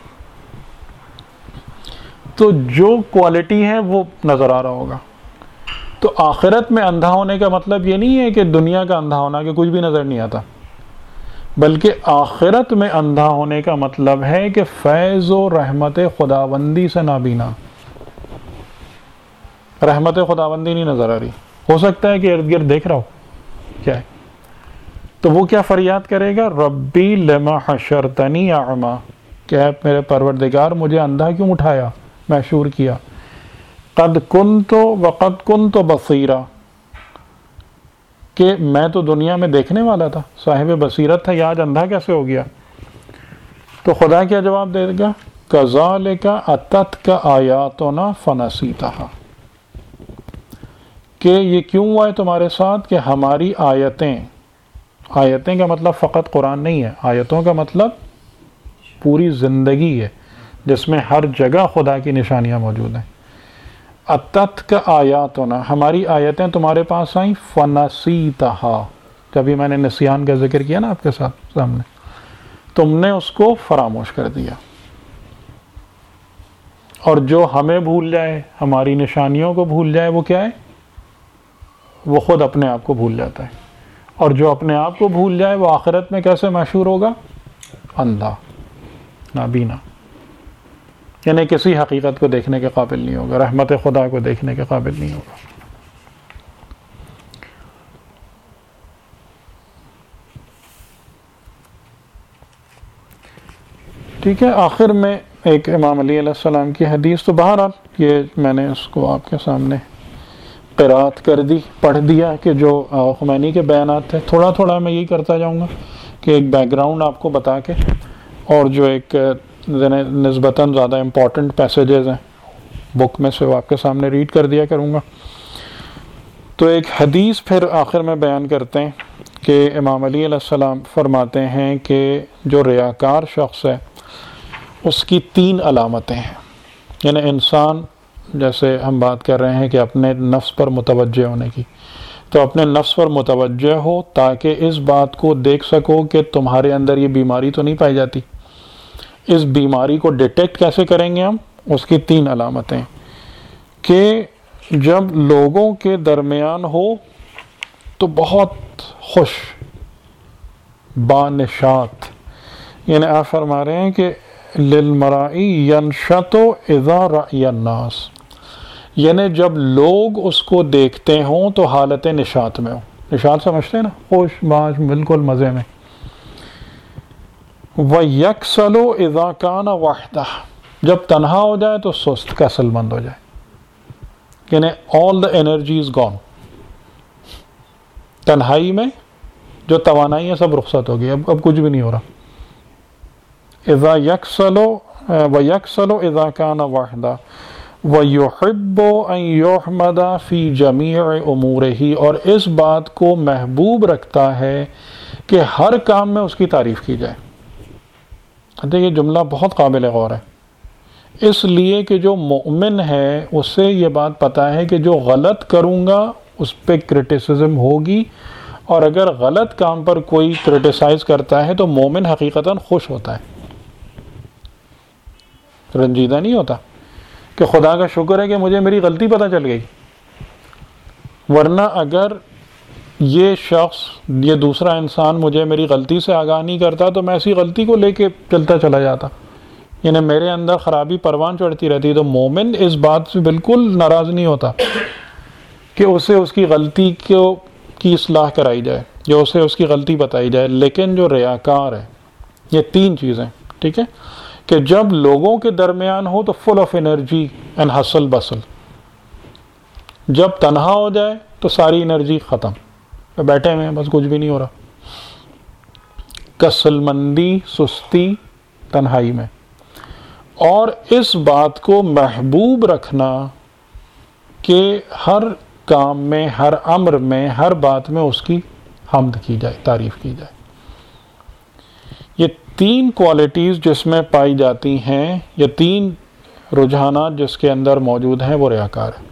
تو جو کوالٹی ہے وہ نظر آ رہا ہوگا. تو آخرت میں اندھا ہونے کا مطلب یہ نہیں ہے کہ دنیا کا اندھا ہونا کہ کچھ بھی نظر نہیں آتا، بلکہ آخرت میں اندھا ہونے کا مطلب ہے کہ فیض و رحمت خداوندی سے نابینا، رحمت خداوندی نہیں نظر آ رہی. ہو سکتا ہے کہ ارد گرد دیکھ رہا ہو کیا ہے، تو وہ کیا فریاد کرے گا، ربی لما حشرتنی اعمی، کہ اے میرے پروردگار مجھے اندھا کیوں اٹھایا، محشور کیا. قد کنت وقد کنت بصیرا، کہ میں تو دنیا میں دیکھنے والا تھا، صاحب بصیرت تھا، یہ آج اندھا کیسے ہو گیا. تو خدا کیا جواب دے گا، کذالک اتتک آیاتنا فنسیتھا، کہ یہ کیوں ہوا ہے تمہارے ساتھ کہ ہماری آیتیں کا مطلب فقط قرآن نہیں ہے، آیتوں کا مطلب پوری زندگی ہے. جس میں ہر جگہ خدا کی نشانیاں موجود ہیں. اتت کا آیاتنا، ہماری آیتیں تمہارے پاس آئیں، فنسیتہا، کبھی میں نے نسیان کا ذکر کیا نا آپ کے سامنے، تم نے اس کو فراموش کر دیا. اور جو ہمیں بھول جائے، ہماری نشانیوں کو بھول جائے، وہ کیا ہے؟ وہ خود اپنے آپ کو بھول جاتا ہے. اور جو اپنے آپ کو بھول جائے وہ آخرت میں کیسے محشور ہوگا؟ اندھا، نابینا، یعنی کسی حقیقت کو دیکھنے کے قابل نہیں ہوگا، رحمت خدا کو دیکھنے کے قابل نہیں ہوگا. ٹھیک ہے. آخر میں ایک امام علی علیہ السلام کی حدیث، تو بہرحال یہ میں نے اس کو آپ کے سامنے قرات کر دی، پڑھ دیا کہ جو خمینی کے بیانات تھے. تھوڑا تھوڑا میں یہی کرتا جاؤں گا کہ ایک بیک گراؤنڈ آپ کو بتا کے، اور جو ایک نسبتاً زیادہ امپورٹنٹ پیسیجز ہیں بک میں سے وہ آپ کے سامنے ریڈ کر دیا کروں گا. تو ایک حدیث پھر آخر میں بیان کرتے ہیں کہ امام علی علیہ السلام فرماتے ہیں کہ جو ریاکار شخص ہے اس کی 3 علامتیں ہیں. یعنی انسان، جیسے ہم بات کر رہے ہیں کہ اپنے نفس پر متوجہ ہونے کی، تو اپنے نفس پر متوجہ ہو تاکہ اس بات کو دیکھ سکو کہ تمہارے اندر یہ بیماری تو نہیں پائی جاتی. اس بیماری کو ڈیٹیکٹ کیسے کریں گے ہم؟ اس کی 3 علامتیں کہ جب لوگوں کے درمیان ہو تو بہت خوش، بانشات، یعنی آپ فرما رہے ہیں کہ للمرائی ینشط اذا رأی الناس، یعنی جب لوگ اس کو دیکھتے ہوں تو حالت نشاط میں ہوں. نشاط سمجھتے ہیں نا، خوش باش، بالکل مزے میں. وَيَكْسَلُ إِذَا كَانَ وَحْدَهُ، جب تنہا ہو جائے تو سست، کسل مند ہو جائے، یعنی all the energy is gone. تنہائی میں جو توانائی ہے سب رخصت ہو گئی، اب کچھ بھی نہیں ہو رہا. اذا یکسل ویکسل اذا کان وحدہ ویحب ان یحمد فی جمیع امورہ، اور اس بات کو محبوب رکھتا ہے کہ ہر کام میں اس کی تعریف کی جائے. یہ جملہ بہت قابل غور ہے، اس لیے کہ جو مومن ہے اسے یہ بات پتہ ہے کہ جو غلط کروں گا اس پہ کرٹیسزم ہوگی، اور اگر غلط کام پر کوئی کرٹیسائز کرتا ہے تو مومن حقیقتاً خوش ہوتا ہے، رنجیدہ نہیں ہوتا کہ خدا کا شکر ہے کہ مجھے میری غلطی پتہ چل گئی. ورنہ اگر یہ شخص، یہ دوسرا انسان مجھے میری غلطی سے آگاہ نہیں کرتا تو میں اسی غلطی کو لے کے چلتا چلا جاتا، یعنی میرے اندر خرابی پروان چڑھتی رہتی. تو مومن اس بات سے بالکل ناراض نہیں ہوتا کہ اسے اس کی غلطی کی اصلاح کرائی جائے، جو اسے اس کی غلطی بتائی جائے. لیکن جو ریاکار ہے، یہ 3 چیزیں، ٹھیک ہے، کہ جب لوگوں کے درمیان ہو تو full of energy and hustle bustle, جب تنہا ہو جائے تو ساری انرجی ختم، بیٹھے ہوئے ہیں بس کچھ بھی نہیں ہو رہا. کسل مندی، سستی تنہائی میں. اور اس بات کو محبوب رکھنا کہ ہر کام میں، ہر امر میں، ہر بات میں اس کی حمد کی جائے، تعریف کی جائے. یہ 3 کوالٹیز جس میں پائی جاتی ہیں، یہ 3 رجحانات جس کے اندر موجود ہیں، وہ ریاکار ہے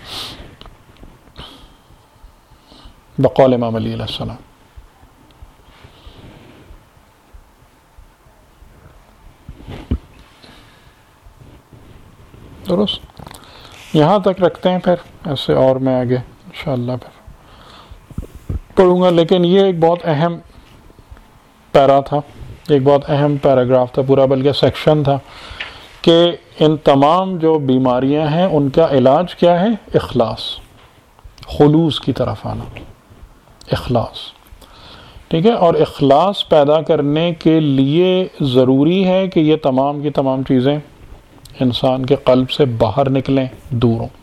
بقول امام علی علیہ السلام. درست، یہاں تک رکھتے ہیں، پھر ایسے اور میں آگے انشاءاللہ پھر پڑھوں گا. لیکن یہ ایک بہت اہم پیرا تھا، ایک بہت اہم پیراگراف تھا پورا، بلکہ سیکشن تھا کہ ان تمام جو بیماریاں ہیں ان کا علاج کیا ہے؟ اخلاص، خلوص کی طرف آنا، اخلاص، ٹھیک ہے. اور اخلاص پیدا کرنے کے لیے ضروری ہے کہ یہ تمام کی تمام چیزیں انسان کے قلب سے باہر نکلیں، دور ہوں،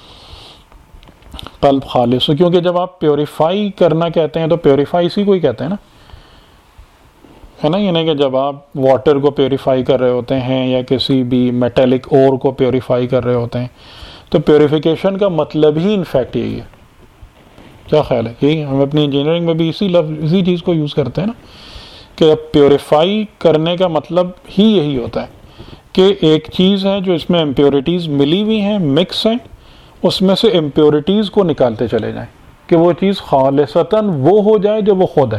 قلب خالص ہو. کیونکہ جب آپ پیوریفائی کرنا کہتے ہیں تو پیوریفائی اسی کو ہی کہتے ہیں نا، ہے نا. یعنی کہ جب آپ واٹر کو پیوریفائی کر رہے ہوتے ہیں یا کسی بھی میٹیلک اور کو پیوریفائی کر رہے ہوتے ہیں تو پیوریفیکیشن کا مطلب ہی انفیکٹ یہی ہے. کیا خیال ہے؟ یہی ہم اپنی انجینئرنگ میں بھی اسی چیز کو یوز کرتے ہیں نا، کہ پیوریفائی کرنے کا مطلب ہی یہی ہوتا ہے کہ ایک چیز ہے جو اس میں امپیورٹیز ملی ہوئی ہیں، مکس ہیں، اس میں سے امپیورٹیز کو نکالتے چلے جائیں کہ وہ چیز خالصتاً وہ ہو جائے جو وہ خود ہے.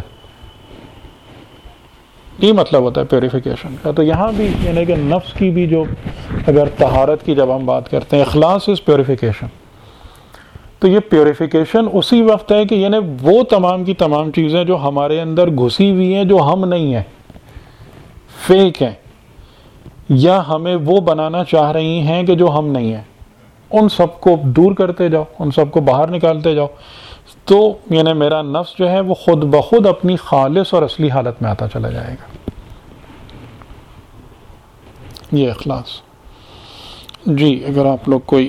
یہ مطلب ہوتا ہے پیوریفیکیشن کا. تو یہاں بھی یعنی کہ نفس کی بھی جو اگر طہارت کی جب ہم بات کرتے ہیں، اخلاص از پیوریفیکیشن، تو یہ پیوریفیکیشن اسی وقت ہے کہ یعنی وہ تمام کی تمام چیزیں جو ہمارے اندر گھسی ہوئی ہیں، جو ہم نہیں ہیں، فیک ہیں، یا ہمیں وہ بنانا چاہ رہی ہیں کہ جو ہم نہیں ہیں، ان سب کو دور کرتے جاؤ، ان سب کو باہر نکالتے جاؤ. تو یعنی میرا نفس جو ہے وہ خود بخود اپنی خالص اور اصلی حالت میں آتا چلا جائے گا. یہ اخلاص. جی اگر آپ لوگ کوئی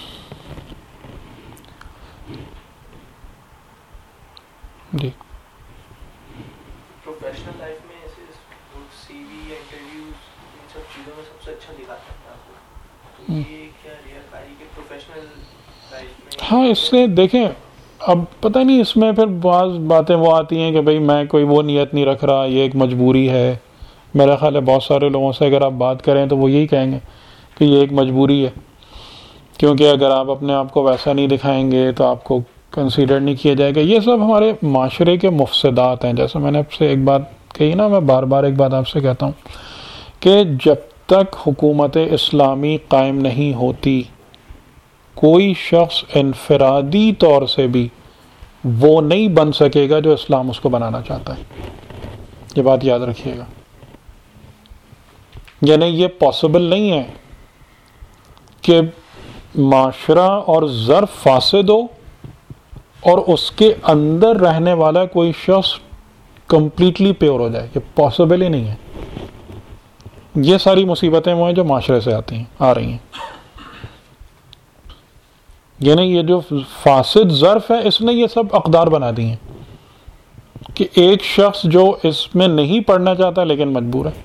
جی پروفیشنل لائف میں ایسے سی وی انٹرویوز ان سب چیزوں میں سب سے اچھا دکھا سکتا ہے آپ کو، تو یہ کیا ریئر کاری کہ پروفیشنل لائف میں؟ ہاں اس سے دیکھیں اب پتہ نہیں اس میں پھر بعض باتیں وہ آتی ہیں کہ بھئی میں کوئی وہ نیت نہیں رکھ رہا، یہ ایک مجبوری ہے. میرا خیال ہے بہت سارے لوگوں سے اگر آپ بات کریں تو وہ یہی کہیں گے کہ یہ ایک مجبوری ہے، کیونکہ اگر آپ اپنے آپ کو ویسا نہیں دکھائیں گے تو آپ کو کنسیڈر نہیں کیا جائے گا. یہ سب ہمارے معاشرے کے مفسدات ہیں. جیسے میں نے آپ سے ایک بات کہی نا، میں بار بار ایک بات آپ سے کہتا ہوں کہ جب تک حکومت اسلامی قائم نہیں ہوتی، کوئی شخص انفرادی طور سے بھی وہ نہیں بن سکے گا جو اسلام اس کو بنانا چاہتا ہے. یہ بات یاد رکھیے گا. یعنی یہ پاسبل نہیں ہے کہ معاشرہ اور ظرف فاسد ہو اور اس کے اندر رہنے والا کوئی شخص کمپلیٹلی پیور ہو جائے. یہ پاسبل ہی نہیں ہے. یہ ساری مصیبتیں وہ ہیں جو معاشرے سے آ رہی ہیں. یعنی یہ جو فاسد ظرف ہے اس نے یہ سب اقدار بنا دی ہیں کہ ایک شخص جو اس میں نہیں پڑھنا چاہتا لیکن مجبور ہے.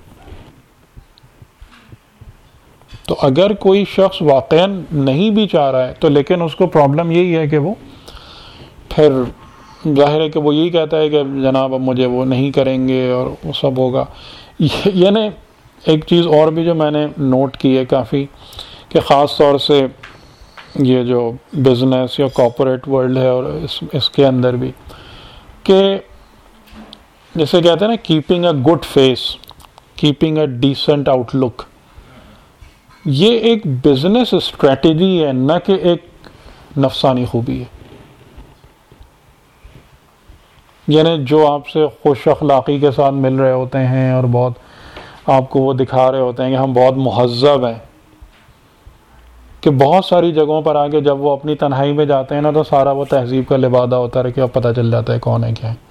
تو اگر کوئی شخص واقعا نہیں بھی چاہ رہا ہے تو لیکن اس کو پرابلم یہی ہے کہ وہ پھر ظاہر ہے کہ وہ یہی کہتا ہے کہ جناب اب مجھے وہ نہیں کریں گے اور وہ سب ہوگا. یعنی ایک چیز اور بھی جو میں نے نوٹ کی ہے کافی، کہ خاص طور سے یہ جو بزنس یا کارپوریٹ ورلڈ ہے اور اس کے اندر بھی، کہ جیسے کہتے ہیں نا keeping a good face, keeping a decent outlook, یہ ایک بزنس اسٹریٹجی ہے نہ کہ ایک نفسانی خوبی ہے. یعنی جو آپ سے خوش اخلاقی کے ساتھ مل رہے ہوتے ہیں اور بہت آپ کو وہ دکھا رہے ہوتے ہیں کہ ہم بہت مہذب ہیں، کہ بہت ساری جگہوں پر آگے جب وہ اپنی تنہائی میں جاتے ہیں نا تو سارا وہ تہذیب کا لبادہ ہوتا ہے کہ اب پتہ چل جاتا ہے کون ہے کیا ہے.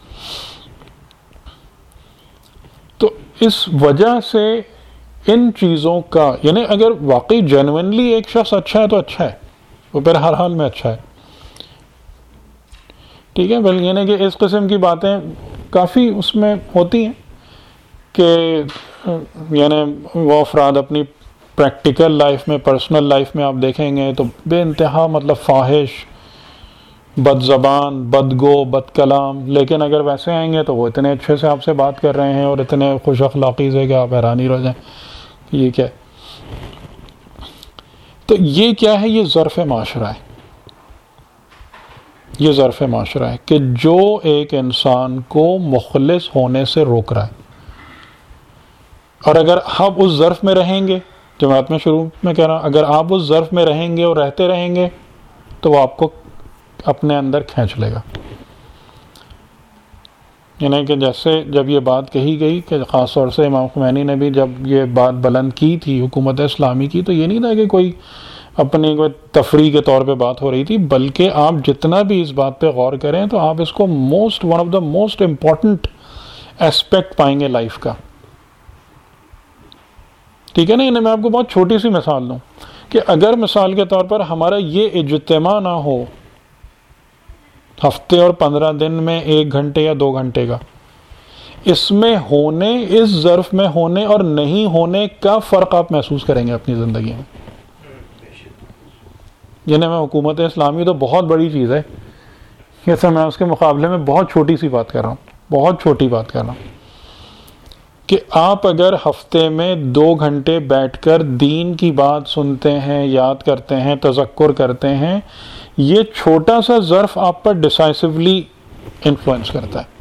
تو اس وجہ سے ان چیزوں کا یعنی اگر واقعی جینوئنلی ایک شخص اچھا ہے تو اچھا ہے، وہ پھر ہر حال میں اچھا ہے. ٹھیک ہے، بلکہ یعنی کہ اس قسم کی باتیں کافی اس میں ہوتی ہیں کہ یعنی وہ افراد اپنی پریکٹیکل لائف میں، پرسنل لائف میں آپ دیکھیں گے تو بے انتہا مطلب فاحش، بد زبان، بد گو، بد کلام، لیکن اگر ویسے آئیں گے تو وہ اتنے اچھے سے آپ سے بات کر رہے ہیں اور اتنے خوش اخلاقی سے کہ آپ حیران ہی رہ جائیں یہ کیا ہے. تو یہ کیا ہے؟ یہ ظرف معاشرہ ہے. یہ ظرف معاشرہ ہے کہ جو ایک انسان کو مخلص ہونے سے روک رہا ہے. اور اگر آپ اس ظرف میں رہیں گے، جو بات میں شروع میں کہہ رہا ہوں، اگر آپ اس ظرف میں رہیں گے اور رہتے رہیں گے تو وہ آپ کو اپنے اندر کھینچ لے گا. یعنی کہ جیسے جب یہ بات کہی گئی کہ خاص طور سے امام خمینی نے بھی جب یہ بات بلند کی تھی حکومت اسلامی کی، تو یہ نہیں تھا کہ کوئی اپنی کوئی تفریح کے طور پہ بات ہو رہی تھی، بلکہ آپ جتنا بھی اس بات پہ غور کریں تو آپ اس کو one of the most important aspect پائیں گے لائف کا. ٹھیک ہے نا؟ میں آپ کو بہت چھوٹی سی مثال دوں کہ اگر مثال کے طور پر ہمارا یہ اجتماع نہ ہو ہفتے اور 15 دن میں 1 گھنٹے یا 2 گھنٹے کا، اس میں ہونے، اس ظرف میں ہونے اور نہیں ہونے کا فرق آپ محسوس کریں گے اپنی زندگی میں. یعنی میں حکومت اسلامی تو بہت بڑی چیز ہے، جیسے میں اس کے مقابلے میں بہت چھوٹی سی بات کر رہا ہوں، بہت چھوٹی بات کر رہا ہوں. کہ آپ اگر ہفتے میں 2 گھنٹے بیٹھ کر دین کی بات سنتے ہیں، یاد کرتے ہیں، تذکر کرتے ہیں، یہ چھوٹا سا ظرف آپ پر ڈیسائسولی انفلوئنس کرتا ہے،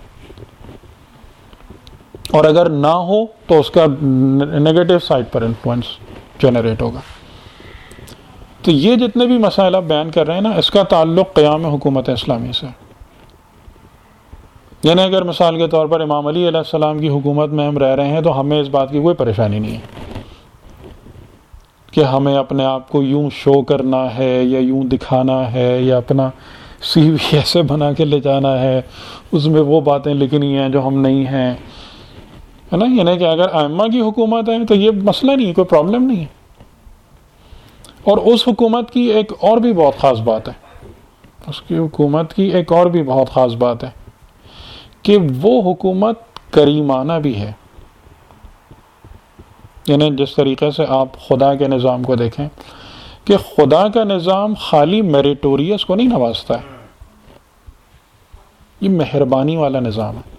اور اگر نہ ہو تو اس کا نیگیٹو سائڈ پر انفلوئنس جنریٹ ہوگا۔ تو یہ جتنے بھی مسائل آپ بیان کر رہے ہیں نا، اس کا تعلق قیام حکومت اسلامی سے، یعنی اگر مثال کے طور پر امام علی علیہ السلام کی حکومت میں ہم رہ رہے ہیں تو ہمیں اس بات کی کوئی پریشانی نہیں ہے کہ ہمیں اپنے آپ کو یوں شو کرنا ہے یا یوں دکھانا ہے یا اپنا سی وی ایسے بنا کے لے جانا ہے، اس میں وہ باتیں لکھنی ہیں جو ہم نہیں ہیں، ہے نا۔ یعنی کہ اگر ائمہ کی حکومت ہے تو یہ مسئلہ نہیں ہے، کوئی پرابلم نہیں ہے۔ اور اس حکومت کی ایک اور بھی بہت خاص بات ہے، اس کی حکومت کی ایک اور بھی بہت خاص بات ہے کہ وہ حکومت کریمانہ بھی ہے۔ یعنی جس طریقے سے آپ خدا کے نظام کو دیکھیں کہ خدا کا نظام خالی میریٹوریس کو نہیں نوازتا ہے، یہ مہربانی والا نظام ہے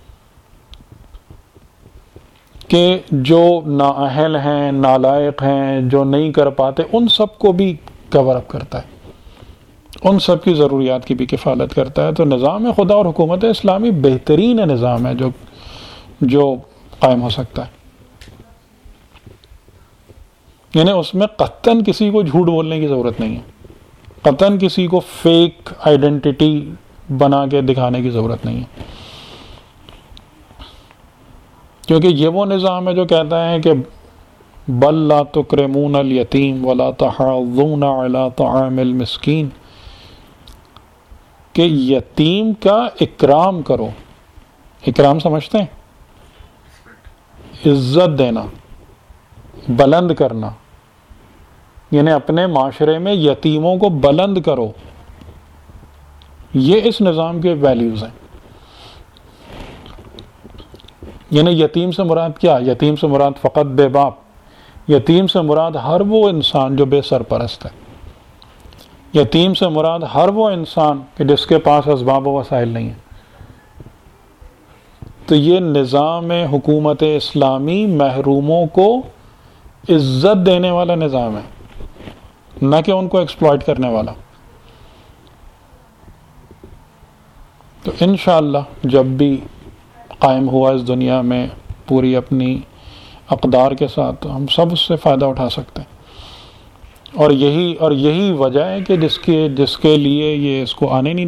کہ جو نااہل ہیں، نالائق ہیں، جو نہیں کر پاتے، ان سب کو بھی کور اپ کرتا ہے، ان سب کی ضروریات کی بھی کفالت کرتا ہے۔ تو نظام خدا اور حکومت اسلامی بہترین نظام ہے جو قائم ہو سکتا ہے۔ یعنی اس میں قطعاً کسی کو جھوٹ بولنے کی ضرورت نہیں ہے، قطعاً کسی کو فیک آئیڈینٹی بنا کے دکھانے کی ضرورت نہیں ہے، کیونکہ یہ وہ نظام ہے جو کہتا ہے کہ بل لا تکرمون الیتیم ولا تحاضون علی طعام المسکین، کہ یتیم کا اکرام کرو۔ اکرام سمجھتے ہیں؟ عزت دینا، بلند کرنا، یعنی اپنے معاشرے میں یتیموں کو بلند کرو، یہ اس نظام کے ویلیوز ہیں۔ یعنی یتیم سے مراد کیا؟ یتیم سے مراد فقط بے باپ، یتیم سے مراد ہر وہ انسان جو بے سرپرست ہے، یتیم سے مراد ہر وہ انسان کہ جس کے پاس اسباب و وسائل نہیں ہیں۔ تو یہ نظام حکومت اسلامی محروموں کو عزت دینے والا نظام ہے، نہ کہ ان کو ایکسپلائٹ کرنے والا۔ تو انشاءاللہ جب بھی قائم ہوا اس دنیا میں پوری اپنی اقدار کے ساتھ، ہم سب اس سے فائدہ اٹھا سکتے ہیں، اور یہی وجہ ہے کہ جس کے لیے یہ اس کو آنے نہیں